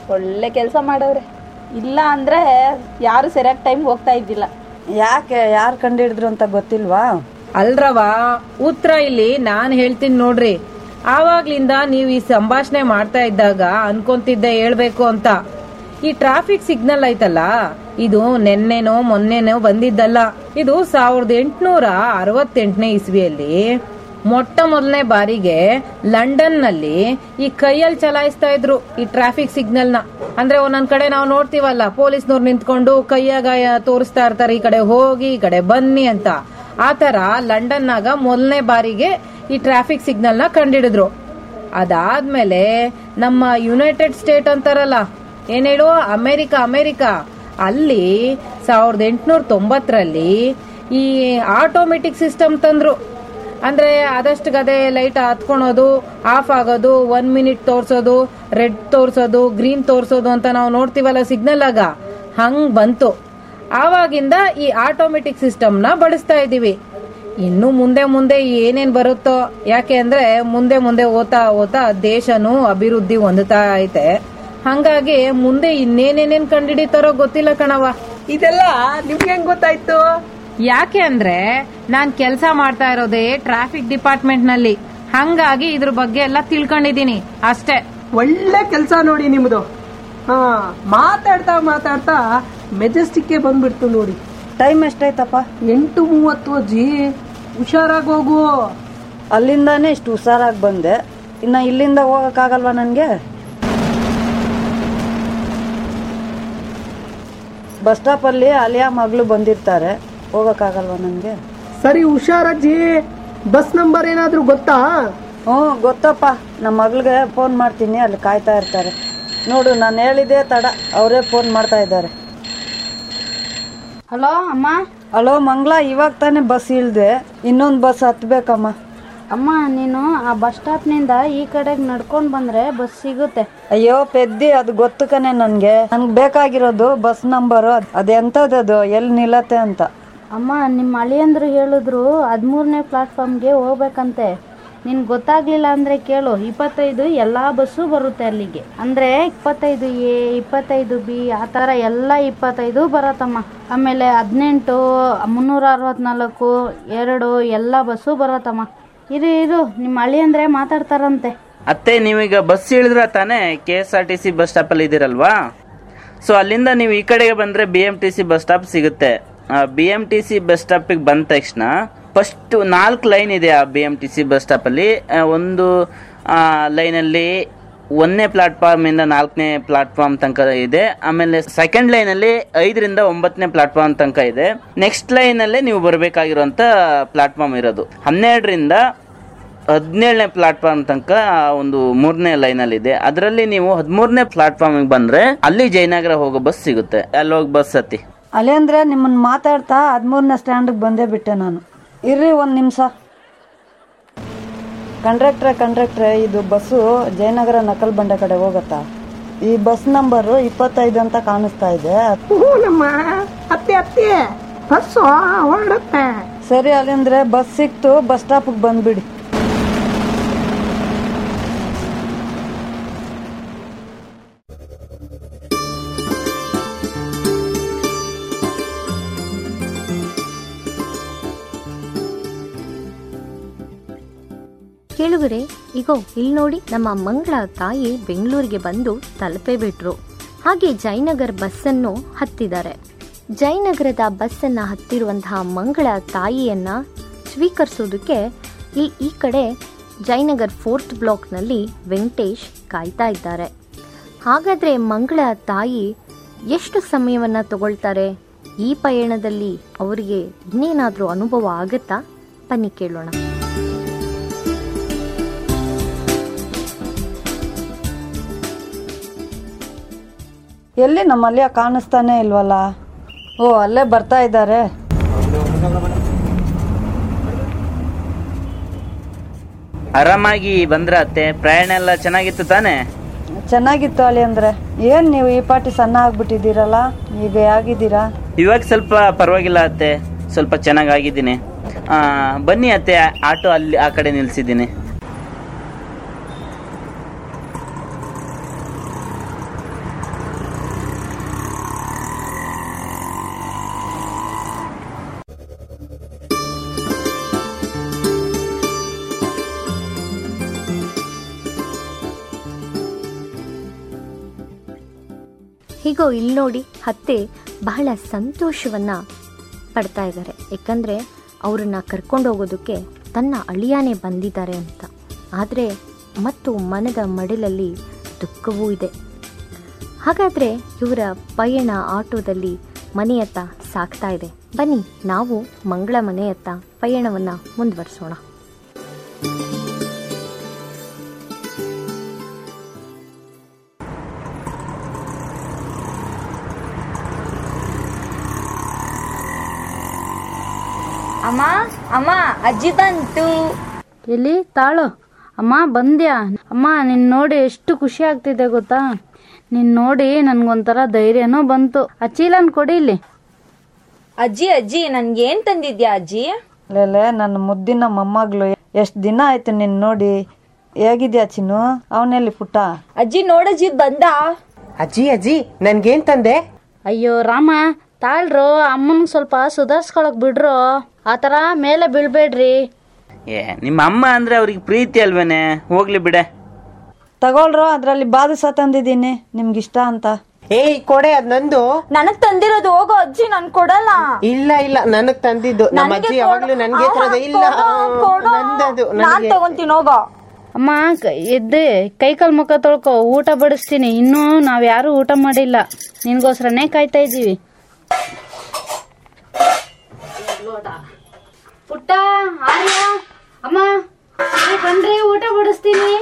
ಒಳ್ಳೆ ಕೆಲಸ ಮಾಡವ್ರೆ. ಇಲ್ಲ ಅಂದ್ರೆ ಯಾರು ಸರಿಯಾಗಿ ಟೈಮ್ ಹೋಗ್ತಾ ಇದ್ದಿಲ್ಲ. ಯಾಕೆ, ಯಾರು ಕಂಡಿಡಿದ್ರು ಅಂತ ಗೊತ್ತಿಲ್ವಾ? ಅಲ್ರವ, ಉತ್ತರ ಇಲ್ಲಿ ನಾನ್ ಹೇಳ್ತೀನಿ ನೋಡ್ರಿ. ಆವಾಗ್ಲಿಂದ ನೀವು ಈ ಸಂಭಾಷಣೆ ಮಾಡ್ತಾ ಇದ್ದಾಗ ಅನ್ಕೊಂತಿದ್ದೆ ಹೇಳ್ಬೇಕು ಅಂತ. ಈ ಟ್ರಾಫಿಕ್ ಸಿಗ್ನಲ್ ಐತಲ್ಲ, ಇದು ನೆನ್ನೆನೋ ಮೊನ್ನೆನೋ ಬಂದಿದ್ದಲ್ಲ. ಇದು ಸಾವಿರದ ಎಂಟುನೂರ ಅರವತ್ತೆಂಟನೇ ಇಸ್ವಿಯಲ್ಲಿ ಮೊಟ್ಟ ಮೊದಲನೇ ಬಾರಿಗೆ ಲಂಡನ್ ನಲ್ಲಿ ಈ ಕೈಯಲ್ಲಿ ಚಲಾಯಿಸ್ತಾ ಇದ್ರು ಈ ಟ್ರಾಫಿಕ್ ಸಿಗ್ನಲ್ ನ. ಅಂದ್ರೆ ಒಂದೊಂದ್ ಕಡೆ ನಾವು ನೋಡ್ತೀವಲ್ಲ, ಪೊಲೀಸ್ನವ್ರು ನಿಂತ್ಕೊಂಡು ಕೈಯಾಗ ತೋರಿಸ್ತಾ ಇರ್ತಾರೆ, ಈ ಕಡೆ ಹೋಗಿ ಈ ಕಡೆ ಬನ್ನಿ ಅಂತ. ಆತರ ಲಂಡನ್ ನಾಗ ಮೊದಲನೇ ಬಾರಿಗೆ ಈ ಟ್ರಾಫಿಕ್ ಸಿಗ್ನಲ್ ನ ಕಂಡಿಡಿದ್ರು. ಅದಾದ್ಮೇಲೆ ನಮ್ಮ ಯುನೈಟೆಡ್ ಸ್ಟೇಟ್ ಅಂತಾರಲ್ಲ, ಏನ್ ಹೇಳು, ಅಮೆರಿಕ ಅಮೆರಿಕ ಅಲ್ಲಿ ಸಾವಿರದ ಎಂಟುನೂರ ತೊಂಬತ್ತರಲ್ಲಿ ಈ ಆಟೋಮೆಟಿಕ್ ಸಿಸ್ಟಮ್ ತಂದ್ರು. ಅಂದ್ರೆ ಆದಷ್ಟು ಗದೆ ಲೈಟ್ ಹತ್ಕೊಳೋದು, ಆಫ್ ಆಗೋದು, ಒನ್ ಮಿನಿಟ್ ತೋರ್ಸೋದು, ರೆಡ್ ತೋರ್ಸೋದು, ಗ್ರೀನ್ ತೋರ್ಸೋದು ಅಂತ ನಾವು ನೋಡ್ತೀವಲ್ಲ ಸಿಗ್ನಲ್ ಆಗ, ಹಂಗ್ ಬಂತು. ಆವಾಗಿಂದ ಈ ಆಟೋಮೆಟಿಕ್ ಸಿಸ್ಟಮ್ ನ ಬಳಸ್ತಾ ಇದೀವಿ. ಇನ್ನು ಮುಂದೆ ಮುಂದೆ ಏನೇನ್ ಬರುತ್ತೋ, ಯಾಕೆ ಅಂದ್ರೆ ಮುಂದೆ ಮುಂದೆ ಓತಾ ಓತಾ ದೇಶನೂ ಅಭಿವೃದ್ಧಿ ಹೊಂದುತ್ತಾ ಐತೆ. ಹಂಗಾಗಿ ಮುಂದೆ ಇನ್ನೇನೇನೇನ್ ಕಂಡಿಡಿತಾರೋ ಗೊತ್ತಿಲ್ಲ ಕಣವ. ಇದೆಲ್ಲ ನಿಮ್ಗೆ ಹೆಂಗ್ ಗೊತ್ತಾಯ್ತು? ಯಾಕೆ ಅಂದ್ರೆ ನಾನ್ ಕೆಲ್ಸ ಮಾಡ್ತಾ ಇರೋದೇ ಟ್ರಾಫಿಕ್ ಡಿಪಾರ್ಟ್ಮೆಂಟ್ ನಲ್ಲಿ, ಹಂಗಾಗಿ ಇದ್ರ ಬಗ್ಗೆ ಎಲ್ಲ ತಿಳ್ಕೊಂಡಿದೀನಿ ಅಷ್ಟೇ. ಒಳ್ಳೆ ಕೆಲ್ಸ ನೋಡಿ ನಿಮ್ದು. ಹಾ, ಮಾತಾಡ್ತಾ ಮಾತಾಡ್ತಾ ಮೆಜೆಸ್ಟಿಕ್ ಬಂದ್ಬಿಡ್ತು ನೋಡಿ. ಟೈಮ್ ಎಷ್ಟಾಯ್ತಪ್ಪ? ಎಂಟು ಮೂವತ್ತು ಅಜ್ಜಿ. ಹುಷಾರಾಗಿ ಹೋಗು. ಅಲ್ಲಿಂದಾನೇ ಇಷ್ಟು ಹುಷಾರಾಗಿ ಬಂದೆ, ಇನ್ನ ಇಲ್ಲಿಂದ ಹೋಗಕ್ಕಾಗಲ್ವಾ ನನ್ಗೆ? ಬಸ್ ಸ್ಟಾಪ್ ಅಲ್ಲಿ ಅಲಿಯಾ ಮಗಳು ಬಂದಿರ್ತಾರೆ, ಹೋಗಕ್ಕಾಗಲ್ವಾ ನನ್ಗೆ? ಸರಿ ಹುಷಾರಜ್ಜಿ. ಬಸ್ ನಂಬರ್ ಏನಾದ್ರೂ ಗೊತ್ತಾ? ಹ್ಮ್ ಗೊತ್ತಪ್ಪ, ನಮ್ಮ ಮಗಳಿಗೆ ಫೋನ್ ಮಾಡ್ತೀನಿ, ಅಲ್ಲಿ ಕಾಯ್ತಾ ಇರ್ತಾರೆ. ನೋಡು, ನಾನು ಹೇಳಿದೆ ತಡ, ಅವರೇ ಫೋನ್ ಮಾಡ್ತಾ ಇದ್ದಾರೆ. ಹಲೋ ಅಮ್ಮ. ಹಲೋ ಮಂಗ್ಲಾ, ಇವಾಗ ತಾನೇ ಬಸ್ ಇಳ್ದೆ, ಇನ್ನೊಂದು ಬಸ್ ಹತ್ಬೇಕಮ್ಮ. ಅಮ್ಮ, ನೀನು ಆ ಬಸ್ ಸ್ಟಾಪ್ ನಿಂದ ಈ ಕಡೆಗೆ ನಡ್ಕೊಂಡ್ ಬಂದ್ರೆ ಬಸ್ ಸಿಗುತ್ತೆ. ಅಯ್ಯೋ ಪೆದ್ದಿ, ಅದು ಗೊತ್ತು ಕಣೆ ನನ್ಗೆ. ನನ್ಗೆ ಬೇಕಾಗಿರೋದು ಬಸ್ ನಂಬರು, ಅದೆಂತದದು, ಎಲ್ಲಿ ನಿಲ್ಲತ್ತೆ ಅಂತ. ಅಮ್ಮ, ನಿಮ್ಮ ಅಳಿಯಂದ್ರು ಹೇಳಿದ್ರು ಹದಿಮೂರನೇ ಪ್ಲಾಟ್ಫಾರ್ಮ್ಗೆ ಹೋಗ್ಬೇಕಂತೆ. ನಿನ್ ಗೊತ್ತಾಗ್ಲಿಲ್ಲ ಅಂದ್ರೆ ಕೇಳು, ಇಪ್ಪತ್ತೈದು ಎಲ್ಲಾ ಬಸ್ಸು ಬರುತ್ತೆ ಅಲ್ಲಿಗೆ. ಅಂದ್ರೆ ಇಪ್ಪತ್ತೈದು ಎ, ಇಪ್ಪತ್ತೈದು ಬಿ, ಆ ತರ ಎಲ್ಲ ಇಪ್ಪತ್ತೈದು ಬರತ್ತಮ್ಮ. ಆಮೇಲೆ ಹದಿನೆಂಟು, ಮುನ್ನೂರ ಅರವತ್ನಾಲ್ಕು, ಎರಡು ಎಲ್ಲ ಬಸ್ಸು ಬರತ್ತಮ್ಮ. ಇರು ಇರು, ನಿಮ್ಮ ಅಳಿಯಂದ್ರೆ ಮಾತಾಡ್ತಾರಂತೆ. ಅತ್ತೆ, ನೀವೀಗ ಬಸ್ ಇಳಿದ್ರ ತಾನೇ K S R T C bus stop ಅಲ್ಲಿ ಇದ್ದೀರಲ್ವಾ? ಸೊ ಅಲ್ಲಿಂದ ನೀವು ಈ ಕಡೆಗೆ ಬಂದ್ರೆ B M T C bus stop ಸಿಗುತ್ತೆ. B M T C bus stop ಬಂದ ತಕ್ಷಣ ಫಸ್ಟ್ ನಾಲ್ಕು ಲೈನ್ ಇದೆ ಆ B M T C bus stop ಅಲ್ಲಿ. ಒಂದು ಲೈನ್ ಅಲ್ಲಿ ಒಂದನೇ ಪ್ಲಾಟ್ಫಾರ್ಮ್ ಇಂದ ನಾಲ್ಕನೇ ಪ್ಲಾಟ್ಫಾರ್ಮ್ ತನಕ ಇದೆ. ಆಮೇಲೆ ಸೆಕೆಂಡ್ ಲೈನ್ ಅಲ್ಲಿ ಐದರಿಂದ ಒಂಬತ್ತನೇ ಪ್ಲಾಟ್ಫಾರ್ಮ್ ತನಕ ಇದೆ. ನೆಕ್ಸ್ಟ್ ಲೈನ್ ಅಲ್ಲೇ ನೀವು ಬರಬೇಕಾಗಿರುವಂತ ಪ್ಲಾಟ್ಫಾರ್ಮ್ ಇರೋದು. ಹನ್ನೆರಡರಿಂದ ಹದಿನೇಳನೇ ಪ್ಲಾಟ್ಫಾರ್ಮ್ ತನಕ ಒಂದು ಮೂರನೇ ಲೈನ್ ಅಲ್ಲಿ ಇದೆ. ಅದರಲ್ಲಿ ನೀವು ಹದಿಮೂರನೇ ಪ್ಲಾಟ್ಫಾರ್ಮ್ ಬಂದ್ರೆ ಅಲ್ಲಿ ಜಯನಗರ ಹೋಗೋ ಬಸ್ ಸಿಗುತ್ತೆ, ಅಲ್ಲಿ ಹೋಗಿ ಬಸ್ ಹತ್ತಿ. ಅಲ್ಲಿ ಅಂದ್ರೆ ನಿಮ್ಮನ್ನ ಮಾತಾಡ್ತಾ ಹದಿಮೂರನೇ ಸ್ಟ್ಯಾಂಡ್ ಬಂದೇ ಬಿಟ್ಟೆ ನಾನು. ಇರ್ರಿ ಒಂದ್ ನಿಮಿಷ. ಕಂಡಕ್ಟ್ರೆ ಕಂಡಕ್ಟ್ರೆ ಇದು ಬಸ್ಸು ಜಯನಗರ ನಕಲ್ ಬಂಡೆ ಕಡೆ ಹೋಗತ್ತಾ? ಈ ಬಸ್ ನಂಬರು ಇಪ್ಪತ್ತೈದು ಅಂತ ಕಾಣಿಸ್ತಾ ಇದೆ. ಅತ್ತೆ ಅತ್ತೆ ಬಸ್ ಹೊರಡುತ್ತೆ. ಸರಿ, ಅಲ್ಲಿಂದ್ರೆ ಬಸ್ ಸಿಕ್ತು, ಬಸ್ ಸ್ಟಾಪ್ ಬಂದ್ಬಿಡಿ. ಕೇಳುಗರೆ, ಈಗೋ ಇಲ್ಲಿ ನೋಡಿ, ನಮ್ಮ ಮಂಗಳ ತಾಯಿ ಬೆಂಗಳೂರಿಗೆ ಬಂದು ತಲುಪೇ ಬಿಟ್ರು. ಹಾಗೆ ಜಯನಗರ್ ಬಸ್ಸನ್ನು ಹತ್ತಿದ್ದಾರೆ. ಜಯನಗರದ ಬಸ್ಸನ್ನು ಹತ್ತಿರುವಂತಹ ಮಂಗಳ ತಾಯಿಯನ್ನ ಸ್ವೀಕರಿಸೋದಕ್ಕೆ ಇಲ್ಲಿ ಈ ಕಡೆ ಜಯನಗರ್ ಫೋರ್ತ್ ಬ್ಲಾಕ್ನಲ್ಲಿ ವೆಂಕಟೇಶ್ ಕಾಯ್ತಾ ಇದ್ದಾರೆ. ಹಾಗಾದ್ರೆ ಮಂಗಳ ತಾಯಿ ಎಷ್ಟು ಸಮಯವನ್ನ ತಗೊಳ್ತಾರೆ? ಈ ಪಯಣದಲ್ಲಿ ಅವರಿಗೆ ಇನ್ನೇನಾದ್ರೂ ಅನುಭವ ಆಗತ್ತಾ? ಬನ್ನಿ ಕೇಳೋಣ. ಎಲ್ಲಿ ನಮ್ಮ ಅಲ್ಲಿಯ ಕಾಣಿಸ್ತಾನೆ ಇಲ್ವಲ್ಲ? ಓ, ಅಲ್ಲೇ ಬರ್ತಾ ಇದ್ದಾರೆ. ಆರಾಮಾಗಿ ಬಂದ್ರ ಅತ್ತೆ? ಪ್ರಯಾಣ ಎಲ್ಲ ಚೆನ್ನಾಗಿತ್ತು ತಾನೆ? ಚೆನ್ನಾಗಿತ್ತು ಅಲ್ಲಿ. ಅಂದ್ರೆ ಏನ್ ನೀವು ಈ ಪಾಟಿ ಸಣ್ಣ ಆಗ್ಬಿಟ್ಟಿದ್ದೀರಲ್ಲ, ಈಗ ಆಗಿದ್ದೀರಾ? ಇವಾಗ ಸ್ವಲ್ಪ ಪರವಾಗಿಲ್ಲ ಅತ್ತೆ, ಸ್ವಲ್ಪ ಚೆನ್ನಾಗಿದ್ದೀನಿ. ಆ ಬನ್ನಿ ಅತ್ತೆ, ಆಟೋ ಅಲ್ಲಿ ಆ ಕಡೆ ನಿಲ್ಸಿದ್ದೀನಿ. ಹೀಗೋ ಇಲ್ಲಿ ನೋಡಿ ಅತ್ತೆ ಬಹಳ ಸಂತೋಷವನ್ನ ಪಡ್ತಾ ಇದ್ದಾರೆ, ಯಾಕಂದರೆ ಅವರನ್ನು ಕರ್ಕೊಂಡು ಹೋಗೋದಕ್ಕೆ ತನ್ನ ಅಳಿಯಾನೇ ಬಂದಿದ್ದಾರೆ ಅಂತ. ಆದರೆ ಮತ್ತು ಮನದ ಮಡಿಲಲ್ಲಿ ದುಃಖವೂ ಇದೆ. ಹಾಗಾದರೆ ಇವರ ಪಯಣ ಆಟೋದಲ್ಲಿ ಮನೆಯತ್ತ ಸಾಗ್ತಾ ಇದೆ. ಬನ್ನಿ ನಾವು ಮಂಗಳ ಮನೆಯತ್ತ ಪಯಣವನ್ನು ಮುಂದುವರಿಸೋಣ. ಅಮ್ಮ ಅಮ್ಮ ಅಜ್ಜಿ ಬಂತು. ಎಲ್ಲಿ ತಾಳು ಅಮ್ಮ, ಬಂದ್ಯಾ? ಅಮ್ಮ ನಿನ್ ನೋಡಿ ಎಷ್ಟು ಖುಷಿ ಆಗ್ತಿದೆ ಗೊತ್ತಾ. ನಿನ್ ನೋಡಿ ನನ್ಗೊಂಥರ ಧೈರ್ಯನೂ ಬಂತು. ಆ ಚೀಲನ್ ಕೊಡಿ ಇಲ್ಲಿ. ಅಜ್ಜಿ ಅಜ್ಜಿ ನನ್ಗೇನ್ ತಂದಿದ್ಯಾ ಅಜ್ಜಿ? ಲೇಲೆ ನನ್ನ ಮುದ್ದಿನ ಮೊಮ್ಮಗಳು, ಎಷ್ಟ್ ದಿನ ಆಯ್ತು ನಿನ್ ನೋಡಿ. ಹೇಗಿದ್ಯಾ ಚಿನ್ನು? ಅವನೆಲ್ಲಿ ಪುಟ್ಟ? ಅಜ್ಜಿ ನೋಡಜ್ಜಿ ಬಂದ. ಅಜ್ಜಿ ಅಜ್ಜಿ ನನ್ಗೇನ್ ತಂದೆ? ಅಯ್ಯೋ ರಾಮ, ತಾಳ್ರು, ಅಮ್ಮನ್ ಸ್ವಲ್ಪ ಸುಧಾರ್ಸ್ಕೊಳಕ್ ಬಿಡ್ರು. ಆತರ ಮೇಲೆ ಬೀಳ್ಬೇಡ್ರಿ. ಏ ನಿಮ್ಮ ಅಮ್ಮ ಅಂದ್ರೆ ಅವ್ರಿಗೆ ಪ್ರೀತಿ ಅಲ್ವೇನೆ, ಹೋಗ್ಲಿ ಬಿಡೆ. ತಗೊಳ್ರು, ಅದ್ರಲ್ಲಿ ಬಾದುಸ ತಂದಿದ್ದೀನಿ ನಿಮ್ಗಿಷ್ಟ ಅಂತ. ಏಯ್ ಕೊಡೆ, ಅದ್ ನಂದು. ನನಗ್ ತಂದಿರೋದು. ಹೋಗೋ ಅಜ್ಜಿ, ನನ್ ಕೊಡಲ್ಲ. ಇಲ್ಲ ಇಲ್ಲ ನನಗ್ ತಂದಿದ್ದು. ನಮ್ಮ ಅಜ್ಜಿ ಯಾವಾಗ್ಲೂ ನನ್ಗೆ ತರದ. ಇಲ್ಲ ನಂದದು, ನಾನ್ ತಗೊಂತೀನಿ. ಹೋಗೋ ಅಮ್ಮ, ಎದ್ದೆ ಕೈ ಕಾಲ್ ಮುಖ ತೊಳ್ಕೊ, ಊಟ ಬಡಿಸ್ತೀನಿ. ಇನ್ನೂ ನಾವ್ ಯಾರು ಊಟ ಮಾಡಿಲ್ಲ, ನಿನ್ಗೋಸ್ರನೇ ಕಾಯ್ತಾ ಇದೀವಿ. ಪುಟ್ಟ, ಆರ್ಯ, ಅಮ್ಮ ಬನ್ರಿ, ಊಟ ಬಡಿಸ್ತೀನಿ.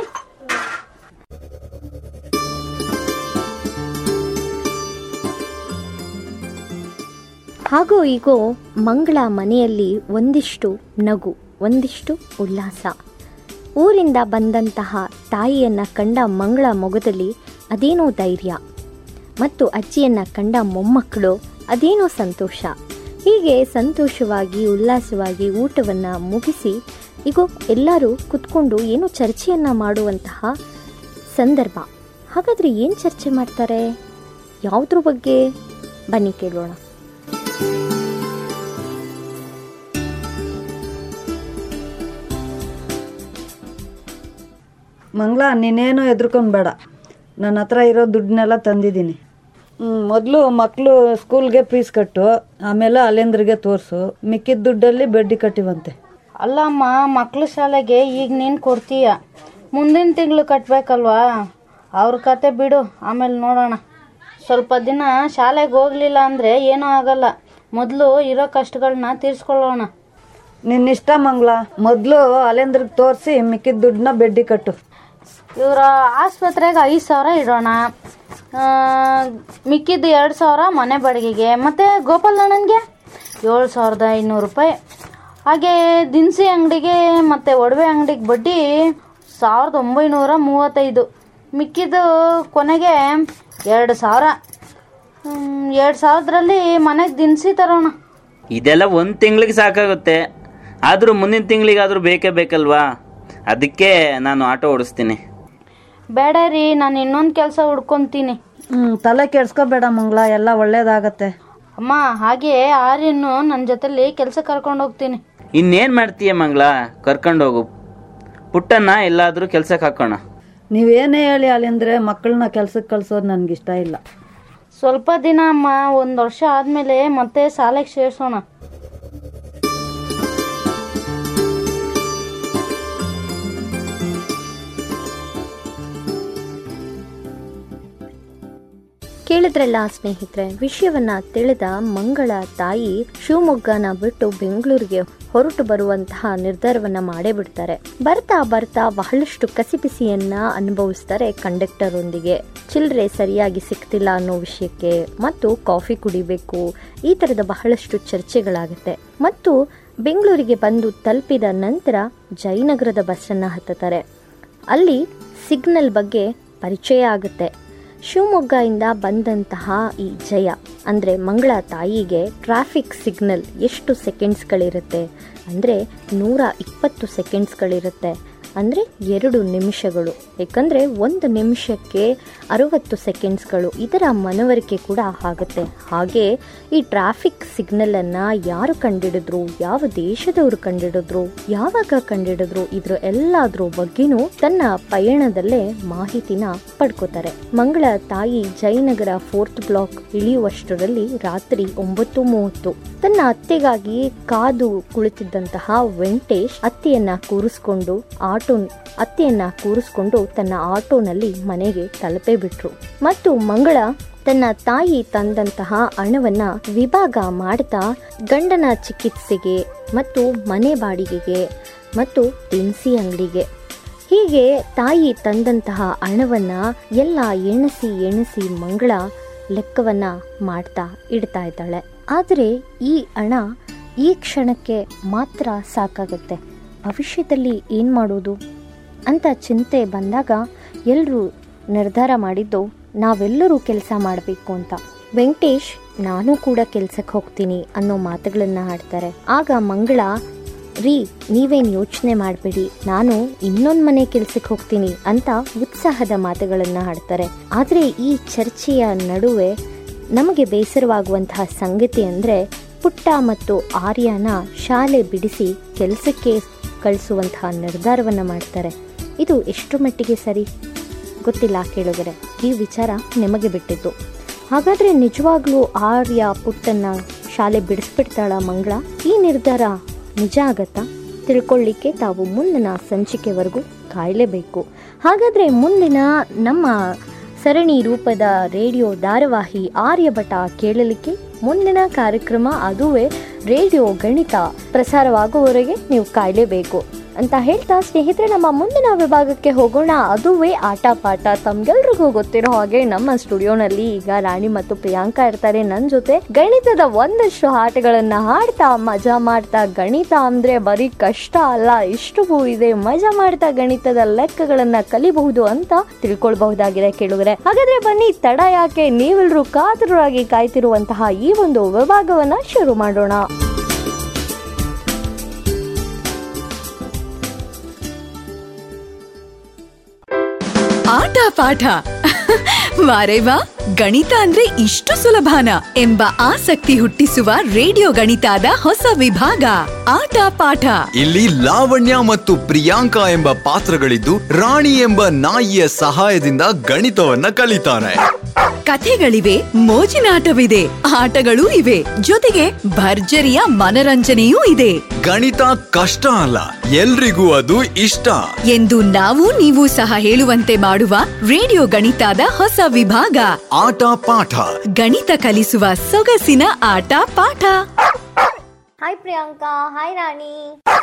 ಹಾಗೂ ಈಗೋ ಮಂಗಳ ಮನೆಯಲ್ಲಿ ಒಂದಿಷ್ಟು ನಗು, ಒಂದಿಷ್ಟು ಉಲ್ಲಾಸ. ಊರಿಂದ ಬಂದಂತಹ ತಾಯಿಯನ್ನು ಕಂಡ ಮಂಗಳ ಮೊಗದಲ್ಲಿ ಅದೇನೋ ಧೈರ್ಯ, ಮತ್ತು ಅಜ್ಜಿಯನ್ನು ಕಂಡ ಮೊಮ್ಮಕ್ಕಳು ಅದೇನೋ ಸಂತೋಷ. ಹೀಗೆ ಸಂತೋಷವಾಗಿ ಉಲ್ಲಾಸವಾಗಿ ಊಟವನ್ನು ಮುಗಿಸಿ ಈಗ ಎಲ್ಲರೂ ಕುತ್ಕೊಂಡು ಏನೋ ಚರ್ಚೆಯನ್ನು ಮಾಡುವಂತಹ ಸಂದರ್ಭ. ಹಾಗಾದರೆ ಏನು ಚರ್ಚೆ ಮಾಡ್ತಾರೆ, ಯಾವುದ್ರ ಬಗ್ಗೆ? ಬನ್ನಿ ಕೇಳೋಣ. ಮಂಗಳ, ನೀನೇನು ಹೆದರ್ಕೊಂಬೇಡ, ನನ್ನ ಹತ್ರ ಇರೋ ದುಡ್ಡನ್ನೆಲ್ಲ ತಂದಿದ್ದೀನಿ. ಮೊದಲು ಮಕ್ಕಳು ಸ್ಕೂಲ್ಗೆ ಫೀಸ್ ಕಟ್ಟು, ಆಮೇಲೆ ಅಲೆಂದ್ರಿಗೆ ತೋರಿಸು. ಮಿಕ್ಕಿದ ದುಡ್ಡಲ್ಲಿ ಬಡ್ಡಿ ಕಟ್ಟಿವಂತೆ. ಅಲ್ಲಮ್ಮ, ಮಕ್ಳ ಶಾಲೆಗೆ ಈಗ ನೀನು ಕೊಡ್ತೀಯ, ಮುಂದಿನ ತಿಂಗಳು ಕಟ್ಟಬೇಕಲ್ವಾ? ಅವ್ರ ಕತೆ ಬಿಡು, ಆಮೇಲೆ ನೋಡೋಣ. ಸ್ವಲ್ಪ ದಿನ ಶಾಲೆಗೆ ಹೋಗಲಿಲ್ಲ ಅಂದರೆ ಏನೂ ಆಗಲ್ಲ. ಮೊದಲು ಇರೋ ಕಷ್ಟಗಳನ್ನ ತೀರಿಸ್ಕೊಳ್ಳೋಣ. ನಿನ್ನಿಷ್ಟ ಮಂಗಳ, ಮೊದಲು ಅಲೆಂದ್ರಿಗೆ ತೋರಿಸಿ ಮಿಕ್ಕಿದ ದುಡ್ಡನ್ನ ಬಡ್ಡಿ ಕಟ್ಟು. ಇವರ ಆಸ್ಪತ್ರೆಗೆ ಐದು ಸಾವಿರ ಇಡೋಣ, ಮಿಕ್ಕಿದ್ದು ಎರಡು ಸಾವಿರ ಮನೆ ಬಾಡಿಗೆಗೆ, ಮತ್ತು ಗೋಪಾಲಣ್ಣನಿಗೆ ಏಳು ಸಾವಿರದ ಐನೂರು ರೂಪಾಯಿ. ಹಾಗೆ ದಿನಸಿ ಅಂಗಡಿಗೆ ಮತ್ತು ಒಡವೆ ಅಂಗಡಿಗೆ ಬಡ್ಡಿ ಸಾವಿರದ ಒಂಬೈನೂರ ಮೂವತ್ತೈದು. ಮಿಕ್ಕಿದ್ದು ಕೊನೆಗೆ ಎರಡು ಸಾವಿರ. ಎರಡು ಸಾವಿರದಲ್ಲಿ ಮನೆಗೆ ದಿನಸಿ ತರೋಣ. ಇದೆಲ್ಲ ಒಂದು ತಿಂಗಳಿಗೆ ಸಾಕಾಗುತ್ತೆ, ಆದರೂ ಮುಂದಿನ ತಿಂಗಳಿಗಾದರೂ ಬೇಕೇ ಬೇಕಲ್ವಾ? ಅದಕ್ಕೆ ನಾನು ಆಟೋ ಓಡಿಸ್ತೀನಿ. ಬೇಡ ರೀ, ನಾನು ಇನ್ನೊಂದು ಕೆಲಸ ಹುಡ್ಕೊತೀನಿ. ಹ್ಞೂ ತಲೆ ಕೆಡ್ಸ್ಕೋಬೇಡ ಮಂಗಳ, ಎಲ್ಲ ಒಳ್ಳೇದಾಗತ್ತೆ. ಅಮ್ಮ, ಹಾಗೆ ಆರ್ಯನ್ನು ನನ್ನ ಜೊತೆಲಿ ಕೆಲಸ ಕರ್ಕೊಂಡು ಹೋಗ್ತೀನಿ. ಇನ್ನೇನು ಮಾಡ್ತೀಯ ಮಂಗಳ, ಕರ್ಕೊಂಡೋಗು. ಪುಟ್ಟನ್ನ ಎಲ್ಲಾದರೂ ಕೆಲ್ಸಕ್ಕೆ ಹಾಕೋಣ. ನೀವೇನೇ ಹೇಳಿ ಅಲ್ಲಿಂದ್ರೆ ಮಕ್ಕಳನ್ನ ಕೆಲ್ಸಕ್ಕೆ ಕಳ್ಸೋದು ನನಗಿಷ್ಟ ಇಲ್ಲ. ಸ್ವಲ್ಪ ದಿನ ಅಮ್ಮ, ಒಂದು ವರ್ಷ ಆದಮೇಲೆ ಮತ್ತೆ ಶಾಲೆಗೆ ಸೇರಿಸೋಣ. ಕೇಳಿದ್ರಲ್ಲ ಸ್ನೇಹಿತರೆ, ವಿಷಯವನ್ನ ತಿಳಿದ ಮಂಗಳ ತಾಯಿ ಶಿವಮೊಗ್ಗನ ಬಿಟ್ಟು ಬೆಂಗಳೂರಿಗೆ ಹೊರಟು ಬರುವಂತಹ ನಿರ್ಧಾರವನ್ನ ಮಾಡೇ ಬಿಡ್ತಾರೆ. ಬರ್ತಾ ಬರ್ತಾ ಬಹಳಷ್ಟು ಕಸಿಪಿಸಿಯನ್ನ ಅನುಭವಿಸ್ತಾರೆ ಕಂಡಕ್ಟರ್ ಒಂದಿಗೆ. ಚಿಲ್ಲರೆ ಸರಿಯಾಗಿ ಸಿಗ್ತಿಲ್ಲ ಅನ್ನೋ ವಿಷಯಕ್ಕೆ, ಮತ್ತು ಕಾಫಿ ಕುಡಿಬೇಕು, ಈ ತರದ ಬಹಳಷ್ಟು ಚರ್ಚೆಗಳಾಗುತ್ತೆ. ಮತ್ತು ಬೆಂಗಳೂರಿಗೆ ಬಂದು ತಲುಪಿದ ನಂತರ ಜಯನಗರದ ಬಸ್ಸನ್ನ ಹತ್ತುತ್ತಾರೆ. ಅಲ್ಲಿ ಸಿಗ್ನಲ್ ಬಗ್ಗೆ ಪರಿಚಯ ಆಗುತ್ತೆ. ಶಿವಮೊಗ್ಗದಿಂದ ಬಂದಂತಹ ಈ ಜಯ ಅಂದರೆ ಮಂಗಳ ತಾಯಿಗೆ ಟ್ರಾಫಿಕ್ ಸಿಗ್ನಲ್ ಎಷ್ಟು ಸೆಕೆಂಡ್ಸ್ಗಳಿರುತ್ತೆ ಅಂದರೆ ನೂರ ಇಪ್ಪತ್ತು ಸೆಕೆಂಡ್ಸ್ಗಳಿರುತ್ತೆ. ಅಂದರೆ ಎರಡು ನಿಮಿಷಗಳು. ಯಾಕಂದರೆ ಒಂದು ನಿಮಿಷಕ್ಕೆ ಅರವತ್ತು ಸೆಕೆಂಡ್ಸ್ಗಳು, ಇದರ ಮನವರಿಕೆ ಕೂಡ ಆಗುತ್ತೆ. ಹಾಗೆ ಈ ಟ್ರಾಫಿಕ್ ಸಿಗ್ನಲನ್ನು ಯಾರು ಕಂಡಿಡಿದ್ರು, ಯಾವ ದೇಶದವರು ಕಂಡಿಡಿದ್ರು, ಯಾವಾಗ ಕಂಡಿಡಿದ್ರು, ಇದ್ರ ಎಲ್ಲಾದ್ರ ಬಗ್ಗೆನೂ ತನ್ನ ಪಯಣದಲ್ಲೇ ಮಾಹಿತಿನ ಪಡ್ಕೋತಾರೆ. ಮಂಗಳ ತಾಯಿ ಜಯನಗರ ಫೋರ್ತ್ ಬ್ಲಾಕ್ ಇಳಿಯುವಷ್ಟರಲ್ಲಿ ರಾತ್ರಿ ಒಂಬತ್ತು ಮೂವತ್ತು. ತನ್ನ ಅತ್ತೆಗಾಗಿ ಕಾದು ಕುಳಿತಿದ್ದಂತಹ ವೆಂಕಟೇಶ್ ಅತ್ತೆಯನ್ನ ಕೂರಿಸ್ಕೊಂಡು ಆಟೋ ಅತ್ತೆಯನ್ನ ಕೂರಿಸ್ಕೊಂಡು ತನ್ನ ಆಟೋನಲ್ಲಿ ಮನೆಗೆ ತಲುಪೇ ಬಿಟ್ರು. ಮತ್ತು ಮಂಗಳ ತನ್ನ ತಾಯಿ ತಂದಂತಹ ಹಣವನ್ನ ವಿಭಾಗ ಮಾಡ್ತಾ ಗಂಡನ ಚಿಕಿತ್ಸೆಗೆ ಮತ್ತು ಮನೆ ಬಾಡಿಗೆಗೆ ಮತ್ತು ದಿನಸಿ ಅಂಗಡಿಗೆ ಹೀಗೆ ತಾಯಿ ತಂದಂತಹ ಹಣವನ್ನ ಎಲ್ಲ ಎಣಿಸಿ ಎಣಿಸಿ ಮಂಗಳ ಲೆಕ್ಕವನ್ನ ಮಾಡ್ತಾ ಇಡ್ತಾ ಇದ್ದಾಳೆ. ಆದರೆ ಈ ಹಣ ಈ ಕ್ಷಣಕ್ಕೆ ಮಾತ್ರ ಸಾಕಾಗುತ್ತೆ, ಭವಿಷ್ಯದಲ್ಲಿ ಏನು ಮಾಡೋದು ಅಂತ ಚಿಂತೆ ಬಂದಾಗ ಎಲ್ಲರೂ ನಿರ್ಧಾರ ಮಾಡಿದ್ದು ನಾವೆಲ್ಲರೂ ಕೆಲಸ ಮಾಡಬೇಕು ಅಂತ. ವೆಂಕಟೇಶ್ ನಾನು ಕೂಡ ಕೆಲಸಕ್ಕೆ ಹೋಗ್ತೀನಿ ಅನ್ನೋ ಮಾತುಗಳನ್ನು ಆಡ್ತಾರೆ. ಆಗ ಮಂಗಳ, ರೀ ನೀವೇನು ಯೋಚನೆ ಮಾಡಬೇಡಿ, ನಾನು ಇನ್ನೊಂದು ಮನೆ ಕೆಲಸಕ್ಕೆ ಹೋಗ್ತೀನಿ ಅಂತ ಉತ್ಸಾಹದ ಮಾತುಗಳನ್ನು ಆಡ್ತಾರೆ. ಆದರೆ ಈ ಚರ್ಚೆಯ ನಡುವೆ ನಮಗೆ ಬೇಸರವಾಗುವಂತಹ ಸಂಗತಿ ಅಂದರೆ ಪುಟ್ಟ ಮತ್ತು ಆರ್ಯನ ಶಾಲೆ ಬಿಡಿಸಿ ಕೆಲಸಕ್ಕೆ ಕಳಿಸುವಂತಹ ನಿರ್ಧಾರವನ್ನು ಮಾಡ್ತಾರೆ. ಇದು ಎಷ್ಟು ಮಟ್ಟಿಗೆ ಸರಿ ಗೊತ್ತಿಲ್ಲ ಕೇಳಿದರೆ, ಈ ವಿಚಾರ ನಿಮಗೆ ಬಿಟ್ಟಿದ್ದು. ಹಾಗಾದರೆ ನಿಜವಾಗ್ಲೂ ಆರ್ಯ ಪುಟ್ಟನ್ನ ಶಾಲೆ ಬಿಡಿಸ್ಬಿಡ್ತಾಳ ಮಂಗಳ? ಈ ನಿರ್ಧಾರ ನಿಜ ಆಗತ್ತಾ? ತಿಳ್ಕೊಳ್ಳಿಕ್ಕೆ ತಾವು ಮುಂದಿನ ಸಂಚಿಕೆವರೆಗೂ ಕಾಯಲೇಬೇಕು. ಹಾಗಾದರೆ ಮುಂದಿನ ನಮ್ಮ ಸರಣಿ ರೂಪದ ರೇಡಿಯೋ ಧಾರಾವಾಹಿ ಆರ್ಯಭಟ ಕೇಳಲಿಕ್ಕೆ ಮುಂದಿನ ಕಾರ್ಯಕ್ರಮ, ಅದುವೇ ರೇಡಿಯೋ ಗಣಿತ ಪ್ರಸಾರವಾಗುವವರೆಗೆ ನೀವು ಕಾಯಲೇಬೇಕು ಅಂತ ಹೇಳ್ತಾ ಸ್ನೇಹಿತರೆ, ನಮ್ಮ ಮುಂದಿನ ವಿಭಾಗಕ್ಕೆ ಹೋಗೋಣ. ಅದುವೇ ಆಟ ಪಾಠ. ತಮ್ಗೆಲ್ರಿಗೂ ಗೊತ್ತಿರೋ ಹಾಗೆ ನಮ್ಮ ಸ್ಟುಡಿಯೋನಲ್ಲಿ ಈಗ ರಾಣಿ ಮತ್ತು ಪ್ರಿಯಾಂಕಾ ಇರ್ತಾರೆ ನನ್ನ ಜೊತೆ. ಗಣಿತದ ಒಂದಷ್ಟು ಆಟಗಳನ್ನ ಹಾಡ್ತಾ ಮಜಾ ಮಾಡ್ತಾ, ಗಣಿತ ಅಂದ್ರೆ ಬರೀ ಕಷ್ಟ ಅಲ್ಲ, ಇಷ್ಟು ಇದೆ, ಮಜಾ ಮಾಡ್ತಾ ಗಣಿತದ ಲೆಕ್ಕಗಳನ್ನ ಕಲಿಬಹುದು ಅಂತ ತಿಳ್ಕೊಳ್ಬಹುದಾಗಿದೆ ಕೇಳುಗರೆ. ಹಾಗಾದ್ರೆ ಬನ್ನಿ, ತಡ ಯಾಕೆ, ನೀವೆಲ್ಲರೂ ಕಾತುರರಾಗಿ ಕಾಯ್ತಿರುವಂತಹ ಈ ಒಂದು ವಿಭಾಗವನ್ನ ಶುರು ಮಾಡೋಣ. ಆಟ ಪಾಠ. ವಾರೇ ವಾ, ಗಣಿತ ಅಂದ್ರೆ ಇಷ್ಟು ಸುಲಭನಾ ಎಂಬ ಆಸಕ್ತಿ ಹುಟ್ಟಿಸುವ ರೇಡಿಯೋ ಗಣಿತದ ಹೊಸ ವಿಭಾಗ ಆಟ ಪಾಠ. ಇಲ್ಲಿ ಲಾವಣ್ಯ ಮತ್ತು ಪ್ರಿಯಾಂಕಾ ಎಂಬ ಪಾತ್ರಗಳಿದ್ದು ರಾಣಿ ಎಂಬ ನಾಯಿಯ ಸಹಾಯದಿಂದ ಗಣಿತವನ್ನ ಕಲಿತಾರೆ. ಕಥೆಗಳಿವೆ, ಮೋಜಿನಾಟವಿದೆ, ಆಟಗಳೂ ಇವೆ, ಜೊತೆಗೆ ಭರ್ಜರಿಯ ಮನರಂಜನೆಯೂ ಇದೆ. ಗಣಿತ ಕಷ್ಟ ಅಲ್ಲ, ಎಲ್ರಿಗೂ ಅದು ಇಷ್ಟ ಎಂದು ನಾವು ನೀವು ಸಹ ಹೇಳುವಂತೆ ಮಾಡುವ ರೇಡಿಯೋ ಗಣಿತದ ಹೊಸ ವಿಭಾಗ ಆಟ ಪಾಠ. ಗಣಿತ ಕಲಿಸುವ ಸೊಗಸಿನ ಆಟ ಪಾಠ. Hi Priyanka. Hi Rani.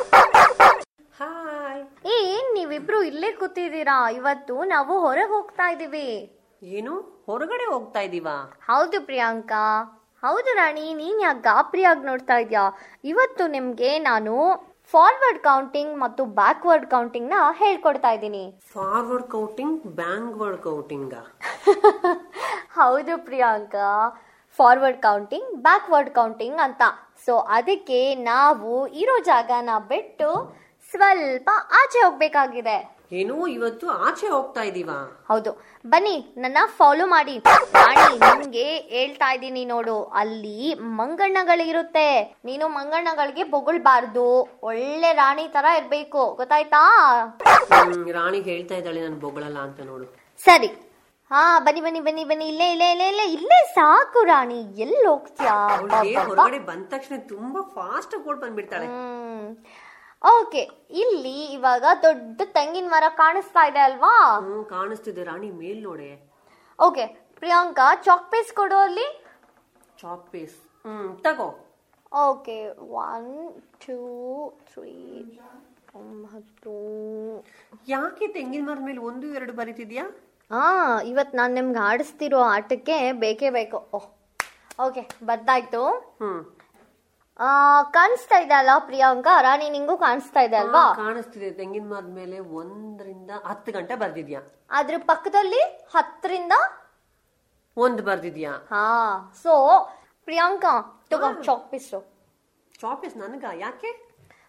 Hi. ಏನ್ ನೀವಿಬ್ರು ಇಲ್ಲೇ ಕೂತಿದ್ದೀರಾ? ಇವತ್ತು ನಾವು ಹೊರಗೆ ಹೋಗ್ತಾ ಇದೀವಿ. ಏನು, ಹೊರಗಡೆ ಹೋಗ್ತಾ ಇದೀವಾ? ಹೌದು ಪ್ರಿಯಾಂಕಾ. ಹೌದು ರಾಣಿ, ನೀನ್ ಯಾಕೆ ಗಾಬರಿಯಾಗಿ ನೋಡ್ತಾ ಇದ್ಯಾ? ಇವತ್ತು ನಿಮ್ಗೆ ನಾನು ಫಾರ್ವರ್ಡ್ ಕೌಂಟಿಂಗ್ ಮತ್ತು ಬ್ಯಾಕ್ವರ್ಡ್ ಕೌಂಟಿಂಗ್ ನ ಹೇಳ್ಕೊಡ್ತಾ ಇದ್ದೀನಿ. Forward counting, backward counting? ಹೌದು Priyanka, forward counting, backward counting ಅಂತ. ಸೊ ಅದಕ್ಕೆ ನಾವು ಇರೋ ಜಾಗನ ಬಿಟ್ಟು ಸ್ವಲ್ಪ ಆಚೆ ಹೋಗ್ಬೇಕಾಗಿದೆ. ಏನು, ಇವತ್ತು ಆಚೆ ಹೋಗ್ತಾ ಇದೀವಾ? ಹೌದು, ಬನ್ನಿ ನನ್ನ ಫಾಲೋ ಮಾಡಿ. ರಾಣಿ, ನಿಮ್ಗೆ ಹೇಳ್ತಾ ಇದ್ದೀನಿ ನೋಡು, ಅಲ್ಲಿ ಮಂಗಣ್ಣಗಳಿರುತ್ತೆ. ನೀನು ಮಂಗಣ್ಣಗಳಿಗೆ ಬೊಗಳ್ಬಾರ್ದು, ಒಳ್ಳೆ ರಾಣಿ ತರ ಇರ್ಬೇಕು, ಗೊತ್ತಾಯ್ತಾ? ರಾಣಿ ಹೇಳ್ತಾ ಇದ್ದಾಳೆ ನಾನು ಬೊಗಳಲ್ಲ ಅಂತ ನೋಡು. ಸರಿ, ಹಾ ಬನ್ನಿ ಬನ್ನಿ ಬನ್ನಿ ಬನ್ನಿ, ಇಲ್ಲೇ ಇಲ್ಲೇ ಇಲ್ಲೇ ಇಲ್ಲೇ ಇಲ್ಲೇ ಸಾಕು ರಾಣಿ, ಎಲ್ಲಿ ಹೋಗ್ತೀಯಾ? ಹೊರಗಡೆ ಬಂದ ತಕ್ಷಣ ತುಂಬಾ ಫಾಸ್ಟ್ ಆಗಿ ಬಂದ್ಬಿಡ್ತಾಳೆ. ಹ್ಮ್ ಓಕೆ, ಇಲ್ಲಿ ಇವಾಗ ದೊಡ್ಡ ತೆಂಗಿನ ಮರ ಕಾಣಿಸ್ತಾ ಇದೆ ಅಲ್ವಾ? ಹ್ಮ್ ಕಾಣಿಸ್ತಿದೆ ರಾಣಿ, ಮೇಲ್ ನೋಡೆ. ಓಕೆ ಪ್ರಿಯಾಂಕಾ, ಚಾಕ್ ಪೀಸ್ ಕೊಡು ಅಲ್ಲಿ. ಚಾಕ್ ಪೀಸ್ ಹ್ಮ್ ತಗೋ. ಓಕೆ, ಒನ್ ಟೂ ತ್ರೀ ಒಂಬತ್ತು. ಯಾಕೆ ತೆಂಗಿನ ಮರದ ಮೇಲೆ ಒಂದು ಎರಡು ಬರೀತಿದ್ಯಾ? ಹಾ, ಇವತ್ ನಾನ್ ನಿಮ್ಗೆ ಆಡಿಸ್ತಿರೋ ಆಟಕ್ಕೆ ಬೇಕೇ ಬೇಕು. Oh okay, ಬರ್ತಾಯ್ತು. ಹ್ಮ್ ಆ ಕಾಣಿಸ್ತಾ ಇದೆ ಅಲ್ಲ ಪ್ರಿಯಾಂಕಾ? ರಾಣಿ, ನಿಂಗೂ ಕಾಣಿಸ್ತಾ ಇದೆ ಅಲ್ವಾ? ಕಾಣಿಸ್ತಿದೆ. ತೆಂಗಿನ ಮರದ ಮೇಲೆ ಒಂದರಿಂದ ಹತ್ತು ಗಂಟೆ ಬರ್ದಿದ್ಯಾ? ಅದ್ರ ಪಕ್ಕದಲ್ಲಿ ಹತ್ತರಿಂದ ಒಂದು ಬರ್ದಿದ್ಯಾ? ಹಾ, ಸೊ ಪ್ರಿಯಾಂಕಾ ತಗೋ ಚಾಕ್ ಪೀಸ್. ಚಾಕ್ ಪೀಸ್ ನನಗ ಯಾಕೆ?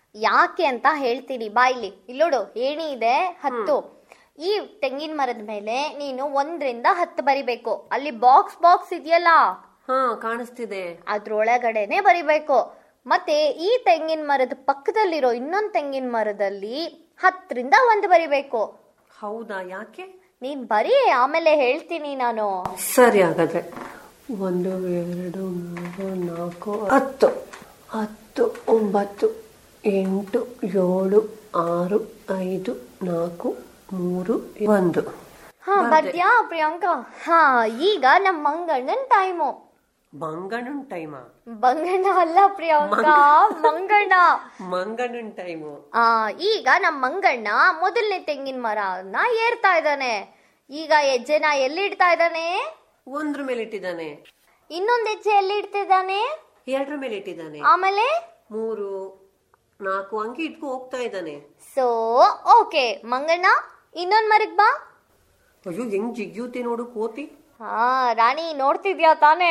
ಯಾಕೆ ಅಂತ ಹೇಳ್ತೀನಿ ಬಾಯ್ಲಿ. ಇಲ್ಲೋಡು ಏಣಿ ಇದೆ ಹತ್ತು. ಈ ತೆಂಗಿನ ಮರದ ಮೇಲೆ ನೀನು ಒಂದ್ರಿಂದ ಹತ್ತು ಬರಿಬೇಕು. ಅಲ್ಲಿ ಬಾಕ್ಸ್ ಬಾಕ್ಸ್ ಇದೆಯಲ್ಲ, ಹಾ ಕಾಣಿಸ್ತಿದೆ, ಅದ್ರೊಳಗಡೆನೆ ಬರಿಬೇಕು. ಮತ್ತೆ ಈ ತೆಂಗಿನ ಮರದ ಪಕ್ಕದಲ್ಲಿರೋ ಇನ್ನೊಂದ್ ತೆಂಗಿನ ಮರದಲ್ಲಿ ಹತ್ತರಿಂದ ಒಂದು ಬರಿಬೇಕು. ಹೌದಾ? ಯಾಕೆ? ನೀನ್ ಬರೀ, ಆಮೇಲೆ ಹೇಳ್ತೀನಿ ನಾನು. ಸರಿ, ಹಾಗಾದ್ರೆ ಒಂದು ಎರಡು ಮೂರು ನಾಲ್ಕು ಹತ್ತು ಹತ್ತು ಒಂಬತ್ತು ಎಂಟು ಏಳು ಆರು ಐದು ನಾಲ್ಕು ಮೂರು ಒಂದು. ಹಾ ಬರ್ದ್ಯಾ ಪ್ರಿಯಾಂಕಾ? ಹಾ, ಈಗ ನಮ್ ಮಂಗಣ್ಣನ್ ಟೈಮು. ಮಂಗಣ್ಣನ್ ಟೈಮಾ? ಮಂಗಣ್ಣ ಅಲ್ಲ ಪ್ರಿಯಾಂಕಾ, ಮಂಗಣ್ಣ. ಮಂಗಣ್ಣನ್ ಟೈಮು. ಆ ಈಗ ನಮ್ ಮಂಗಣ್ಣ ಮೊದಲನೇ ತೆಂಗಿನ ಮರನ ಏರ್ತಾ ಇದ್ದಾನೆ. ಈಗ ಹೆಜ್ಜೆನ ಎಲ್ಲಿ ಇಡ್ತಾ ಇದ್ದಾನೆ? ಒಂದ್ರ ಮೇಲೆ ಇಟ್ಟಿದ್ದಾನೆ. ಇನ್ನೊಂದ್ ಹೆಜ್ಜೆ ಎಲ್ಲಿ ಇಡ್ತಿದ್ದಾನೆ? ಎರಡ್ರ ಮೇಲೆ ಇಟ್ಟಿದ್ದಾನೆ. ಆಮೇಲೆ ಮೂರು ನಾಲ್ಕು ಅಂಗಿ ಇಟ್ಕೊ ಹೋಗ್ತಾ ಇದ್ದಾನೆ. ಸೊ ಓಕೆ ಮಂಗಣ್ಣ, ಇನ್ನೊಂದ್ ಮರಗ್ ಬಾ. ಅಯ್ಯೋ, ಹೆಂಗ್ ಜಿಗ್ಯೂತಿ ನೋಡು ಕೋತಿ. ಹಾ ರಾಣಿ, ನೋಡ್ತಿದ್ಯಾ ತಾನೇ?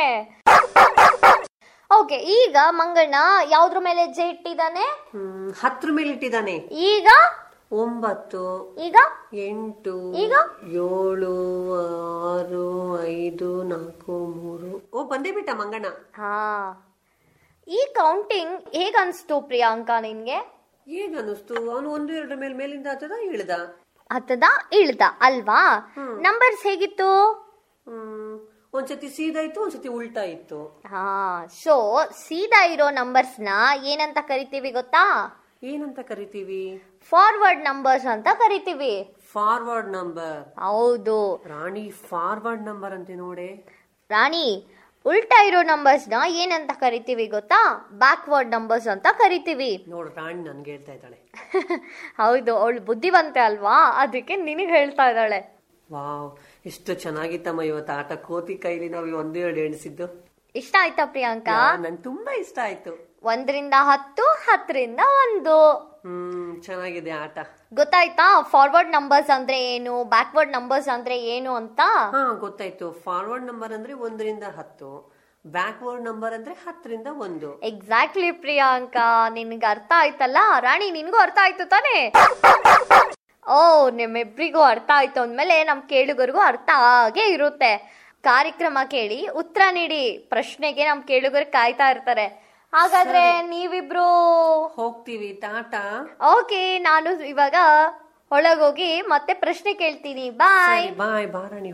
ಓಕೆ, ಈಗ ಮಂಗಣ್ಣ ಯಾವ್ದ್ರ ಮೇಲೆ ಹೆಜ್ಜೆ ಇಟ್ಟಿದ್ದಾನೆ? ಹ್ಮ್ ಹತ್ರ ಮೇಲೆ ಇಟ್ಟಿದ್ದಾನೆ. ಈಗ ಒಂಬತ್ತು, ಈಗ ಎಂಟು, ಈಗ ಏಳು, ಆರು, ಐದು, ನಾಲ್ಕು, ಮೂರು. ಓ, ಬಂದೇ ಬಿಟ್ಟ ಮಂಗಣ್ಣ. ಹಾ, ಈ ಕೌಂಟಿಂಗ್ ಹೇಗ ಅನ್ಸ್ತು ಪ್ರಿಯಾಂಕಾ ನಿನ್ಗೆ? ಹೇಗ ಅನಿಸ್ತು? ಅವನು ಒಂದು ಎರಡು ಮೇಲೆ ಮೇಲಿಂದ ಹತ್ತದ ಇಳ್ದ ಹತ್ತದ ಇಳ್ದ ಅಲ್ವಾ? ನಂಬರ್ಸ್ ಹೇಗಿತ್ತು? ಹ್ಮ್ ಒಂದ್ಸತಿ ಸೀದಾ ಇತ್ತು, ಒಂದ್ಸತಿ ಉಲ್ಟಾ ಇತ್ತು. ಹಾ, ಸೊ ಸೀದಾ ಇರೋ ನಂಬರ್ಸ್ ನ ಏನಂತ ಕರಿತೀವಿ ಗೊತ್ತಾ? ಏನಂತ ಕರಿತೀವಿ? ಫಾರ್ವರ್ಡ್ ನಂಬರ್ಸ್ ಅಂತ ಕರಿತೀವಿ. Forward number? ಹೌದು ರಾಣಿ, ಫಾರ್ವರ್ಡ್ ನಂಬರ್ ಅಂತೆ ನೋಡೆ. ರಾಣಿ, ಉಲ್ಟಾ ಇರೋ ನಂಬರ್ಸ್ ನ ಏನಂತ ಕರಿತೀವಿ ಗೊತ್ತಾ? ಬ್ಯಾಕ್ವರ್ಡ್ ನಂಬರ್ಸ್ ಅಂತ ಕರಿತೀವಿ. ನೋಡು, ರಾಣಿ ನನ್ಗೆ ಹೇಳ್ತಾ ಇದ್ದಾಳೆ. ಹೌದು, ಅವಳು ಬುದ್ಧಿವಂತೆ ಅಲ್ವಾ, ಅದಕ್ಕೆ ನಿನಗೆ ಹೇಳ್ತಾ ಇದ್ದಾಳೆ. ವಾವ್, ಎಷ್ಟು ಚೆನ್ನಾಗಿತ್ತಮ್ಮ ಇವತ್ತು ಆಟ. ಕೋತಿ ಕೈಲಿ ನಾವು ಒಂದು ಎರಡು ಎಣಿಸಿದ್ದು ಇಷ್ಟ ಆಯ್ತಾ ಪ್ರಿಯಾಂಕಾ? ನನ್ ತುಂಬಾ ಇಷ್ಟ ಆಯ್ತು. ಒಂದರಿಂದ ಹತ್ತು, ಹತ್ತರಿಂದ ಒಂದು. ಹ್ಮ್ ಚೆನ್ನಾಗಿದೆ ಆಟ. ಗೊತ್ತಾಯ್ತಾ ಫಾರ್ವರ್ಡ್ ನಂಬರ್ಸ್ ಅಂದ್ರೆ ಏನು, ಬ್ಯಾಕ್ವರ್ಡ್ ನಂಬರ್ಸ್ ಅಂದ್ರೆ ಏನು ಅಂತ? ಹಾ ಗೊತ್ತಾಯ್ತು. ಫಾರ್ವರ್ಡ್ ನಂಬರ್ ಅಂದ್ರೆ ಒಂದರಿಂದ ಹತ್ತು, ಬ್ಯಾಕ್ವರ್ಡ್ ನಂಬರ್ ಅಂದ್ರೆ ಹತ್ತರಿಂದ ಒಂದು. ಎಕ್ಸಾಕ್ಟ್ಲಿ ಪ್ರಿಯಾಂಕಾ, ನಿನ್ಗೆ ಅರ್ಥ ಆಯ್ತಲ್ಲ. ರಾಣಿ, ನಿನ್ಗೂ ಅರ್ಥ ಆಯ್ತು ತಾನೇ? ಓ, ನಿಮ್ಮಿಬ್ರಿಗೂ ಅರ್ಥ ಆಯ್ತು ಅಂದ್ಮೇಲೆ ನಮ್ ಕೇಳುಗರಿಗೂ ಅರ್ಥ ಆಗೇ ಇರುತ್ತೆ. ಕಾರ್ಯಕ್ರಮ ಕೇಳಿ ಉತ್ತರ ನೀಡಿ ಪ್ರಶ್ನೆಗೆ ನಮ್ ಕೇಳುಗರು ಕಾಯ್ತಾ ಇರ್ತಾರೆ. ಹಾಗಾದ್ರೆ ನೀವಿಬ್ರು ಹೋಗ್ತೀವಿ, ಟಾಟಾ. ಓಕೆ, ನಾನು ಇವಾಗ ಒಳಗೋಗಿ ಮತ್ತೆ ಪ್ರಶ್ನೆ ಕೇಳ್ತೀನಿ. ಬಾಯ್ ಬಾಯ್ ಬಾರಾಣಿ.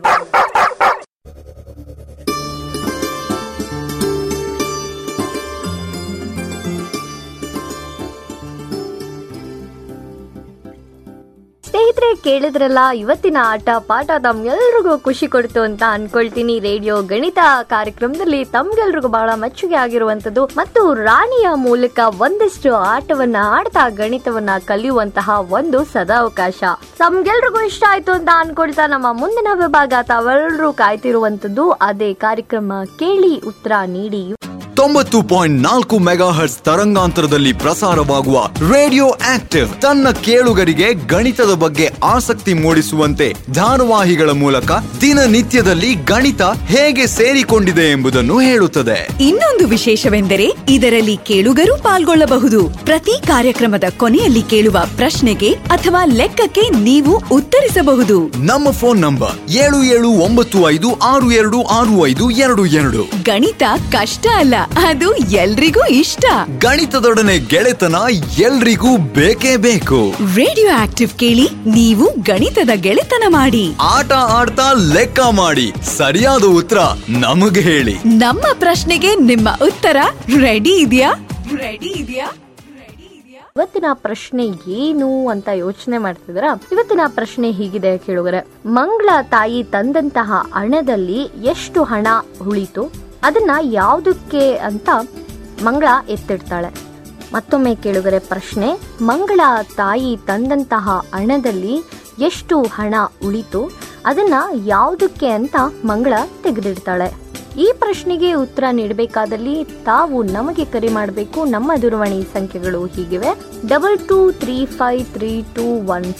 ಸ್ನೇಹಿತರೆ, ಕೇಳಿದ್ರಲ್ಲ ಇವತ್ತಿನ ಆಟ ಪಾಠ ತಮ್ಗೆಲ್ರಿಗೂ ಖುಷಿ ಕೊಡ್ತು ಅಂತ ಅನ್ಕೊಳ್ತೀನಿ. ರೇಡಿಯೋ ಗಣಿತ ಕಾರ್ಯಕ್ರಮದಲ್ಲಿ ತಮ್ಗೆಲ್ರಿಗೂ ಬಹಳ ಮೆಚ್ಚುಗೆ ಆಗಿರುವಂತದ್ದು ಮತ್ತು ರಾಣಿಯ ಮೂಲಕ ಒಂದಷ್ಟು ಆಟವನ್ನ ಆಡ್ತಾ ಗಣಿತವನ್ನ ಕಲಿಯುವಂತಹ ಒಂದು ಸದಾವಕಾಶ ತಮ್ಗೆಲ್ರಿಗೂ ಇಷ್ಟ ಆಯ್ತು ಅಂತ ಅನ್ಕೊಳ್ತಾ ನಮ್ಮ ಮುಂದಿನ ವಿಭಾಗ ತಾವೆಲ್ಲರೂ ಕಾಯ್ತಿರುವಂತದ್ದು ಅದೇ ಕಾರ್ಯಕ್ರಮ ಕೇಳಿ ಉತ್ತರ ನೀಡಿ. ತೊಂಬತ್ತು ಪಾಯಿಂಟ್ ನಾಲ್ಕು ಮೆಗಾ ಹರ್ಟ್ಸ್ ತರಂಗಾಂತರದಲ್ಲಿ ಪ್ರಸಾರವಾಗುವ ರೇಡಿಯೋ ಆಕ್ಟಿವ್ ತನ್ನ ಕೇಳುಗರಿಗೆ ಗಣಿತದ ಬಗ್ಗೆ ಆಸಕ್ತಿ ಮೂಡಿಸುವಂತೆ ಧಾರಾವಾಹಿಗಳ ಮೂಲಕ ದಿನನಿತ್ಯದಲ್ಲಿ ಗಣಿತ ಹೇಗೆ ಸೇರಿಕೊಂಡಿದೆ ಎಂಬುದನ್ನು ಹೇಳುತ್ತದೆ. ಇನ್ನೊಂದು ವಿಶೇಷವೆಂದರೆ ಇದರಲ್ಲಿ ಕೇಳುಗರು ಪಾಲ್ಗೊಳ್ಳಬಹುದು. ಪ್ರತಿ ಕಾರ್ಯಕ್ರಮದ ಕೊನೆಯಲ್ಲಿ ಕೇಳುವ ಪ್ರಶ್ನೆಗೆ ಅಥವಾ ಲೆಕ್ಕಕ್ಕೆ ನೀವು ಉತ್ತರಿಸಬಹುದು. ನಮ್ಮ ಫೋನ್ ನಂಬರ್ ಏಳು ಏಳು ಒಂಬತ್ತು ಐದು ಆರು ಎರಡು ಆರು ಐದು ಎರಡು ಎರಡು. ಗಣಿತ ಕಷ್ಟ ಅಲ್ಲ, ಅದು ಎಲ್ರಿಗೂ ಇಷ್ಟ. ಗಣಿತದೊಡನೆ ಗೆಳೆತನ ಎಲ್ರಿಗೂ ಬೇಕೇ ಬೇಕು. ರೇಡಿಯೋ ಆಕ್ಟಿವ್ ಕೇಳಿ, ನೀವು ಗಣಿತದ ಗೆಳೆತನ ಮಾಡಿ. ಆಟ ಆಡ್ತಾ ಲೆಕ್ಕ ಮಾಡಿ, ಸರಿಯಾದ ಉತ್ತರ ನಮಗೆ ಹೇಳಿ. ನಮ್ಮ ಪ್ರಶ್ನೆಗೆ ನಿಮ್ಮ ಉತ್ತರ ರೆಡಿ ಇದೆಯಾ? ರೆಡಿ ಇದೆಯಾ? ಇವತ್ತಿನ ಪ್ರಶ್ನೆ ಏನು ಅಂತ ಯೋಚನೆ ಮಾಡ್ತಿದ್ರ? ಇವತ್ತಿನ ಪ್ರಶ್ನೆ ಹೀಗಿದೆ ಕೇಳುಗರೆ. ಮಂಗಳ ತಾಯಿ ತಂದಂತಹ ಹಣದಲ್ಲಿ ಎಷ್ಟು ಹಣ ಉಳಿತು, ಅದನ್ನ ಯಾವುದಕ್ಕೆ ಅಂತ ಮಂಗಳ ಎತ್ತಿಡ್ತಾಳೆ. ಮತ್ತೊಮ್ಮೆ ಕೇಳುಗರೆ ಪ್ರಶ್ನೆ, ಮಂಗಳ ತಾಯಿ ತಂದಂತಹ ಹಣದಲ್ಲಿ ಎಷ್ಟು ಹಣ ಉಳಿತು, ಅದನ್ನ ಯಾವುದಕ್ಕೆ ಅಂತ ಮಂಗಳ ತೆಗೆದಿಡ್ತಾಳೆ. ಈ ಪ್ರಶ್ನೆಗೆ ಉತ್ತರ ನೀಡಬೇಕಾದಲ್ಲಿ ತಾವು ನಮಗೆ ಕರೆ ಮಾಡಬೇಕು. ನಮ್ಮ ದೂರವಾಣಿ ಸಂಖ್ಯೆಗಳು ಹೀಗಿವೆ: double two three five three two one four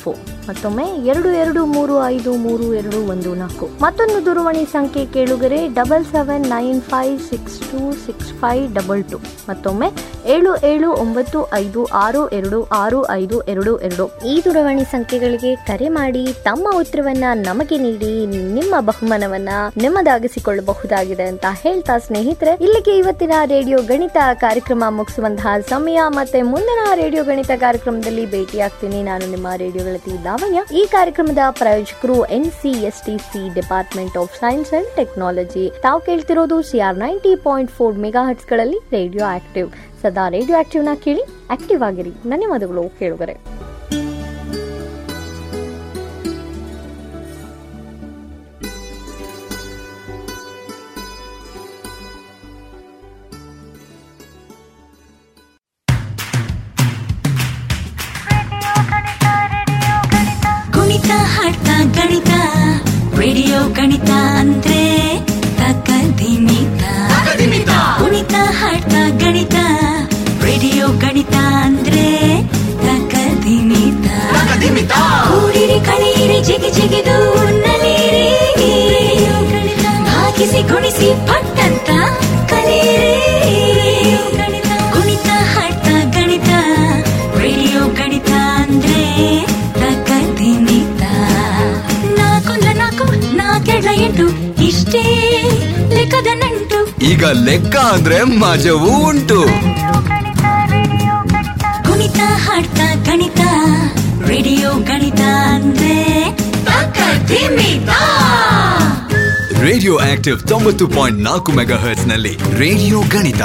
ಮತ್ತೊಮ್ಮೆ ಎರಡು ಎರಡು ಮೂರು ಐದು ಮೂರು ಎರಡು ಒಂದು ನಾಲ್ಕು. ಮತ್ತೊಂದು ದೂರವಾಣಿ ಸಂಖ್ಯೆ ಕೇಳುಗರೆ double seven nine five six two six five double two. ಮತ್ತೊಮ್ಮೆ ಏಳು ಏಳು ಒಂಬತ್ತು ಐದು ಆರು ಎರಡು ಆರು ಐದು ಎರಡು ಎರಡು. ಈ ದೂರವಾಣಿ ಸಂಖ್ಯೆಗಳಿಗೆ ಕರೆ ಮಾಡಿ ತಮ್ಮ ಉತ್ತರವನ್ನ ನಮಗೆ ನೀಡಿ ನಿಮ್ಮ ಬಹುಮಾನವನ್ನ ನಿಮ್ಮದಾಗಿಸಿಕೊಳ್ಳಬಹುದಾಗಿದೆ ಅಂತ ಹೇಳ್ತಾ ಸ್ನೇಹಿತರೆ, ಇಲ್ಲಿಗೆ ಇವತ್ತಿನ ರೇಡಿಯೋ ಗಣಿತ ಕಾರ್ಯಕ್ರಮ ಮುಗಿಸುವಂತಹ ಸಮಯ. ಮತ್ತೆ ಮುಂದಿನ ರೇಡಿಯೋ ಗಣಿತ ಕಾರ್ಯಕ್ರಮದಲ್ಲಿ ಭೇಟಿಯಾಗ್ತೀನಿ. ನಾನು ನಿಮ್ಮ ರೇಡಿಯೋ ಗೆಳತಿ ಲಾವಣ್ಯ. ಈ ಕಾರ್ಯಕ್ರಮದ ಪ್ರಾಯೋಜಕರು N C S T C department of science and technology. ತಾವು ಕೇಳ್ತಿರೋದು C R ninety point four mega hertz ಗಳಲ್ಲಿ ರೇಡಿಯೋ ಆಕ್ಟಿವ್. ಸದಾ ರೇಡಿಯೋ ಆಕ್ಟಿವ್ ನ ಕೇಳಿ ಆಕ್ಟಿವ್ ಆಗಿರಿ. ಧನ್ಯವಾದಗಳು ಕೇಳುಗರೆ. ಗಣಿತ ರೇಡಿಯೋ ಗಣಿತ ಅಂದ್ರೆ ತಕದಿಮಿತ. ಕುಣಿತ ಹಾಡ್ತಾ ಗಣಿತ ರೇಡಿಯೋ ಗಣಿತ ಅಂದ್ರೆ ತಕದಿಮಿತ. ಕೂಡಿರಿ ಕಳೆಯಿರಿ ಜಿಗಿ ಜಿಗಿದು ನಲಿಯಿರಿ, ಭಾಗಿಸಿ ಗುಣಿಸಿ ಪಟ್ಟಂತ ಕಲಿಯಿರಿ. ಕುಣಿತ ಹಾಡ್ತಾ ಗಣಿತ ರೇಡಿಯೋ ಗಣಿತ ಅಂದ್ರೆ ತಕದಿಮಿತ. ಎಂಟು ಇಷ್ಟೇ ಲೆಕ್ಕದ ನಂಟು. ಈಗ ಲೆಕ್ಕ ಅಂದ್ರೆ ಮಜವೂ ಉಂಟು. ಕುಣಿತ ಹಾಡ್ತಾ ಗಣಿತ ರೇಡಿಯೋ ಗಣಿತ ಅಂದ್ರೆ ತಕದಿಮಿತ. ರೇಡಿಯೋ ಆಕ್ಟಿವ್ ತೊಂಬತ್ತು ಪಾಯಿಂಟ್ ನಾಲ್ಕು ಮೆಗಾ ಹರ್ಟ್ಸ್ ನಲ್ಲಿ ರೇಡಿಯೋ ಗಣಿತ.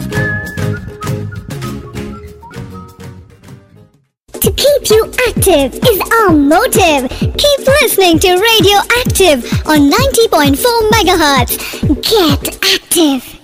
To keep you active is our motive. Keep listening to Radio Active on ninety point four megahertz. Get active.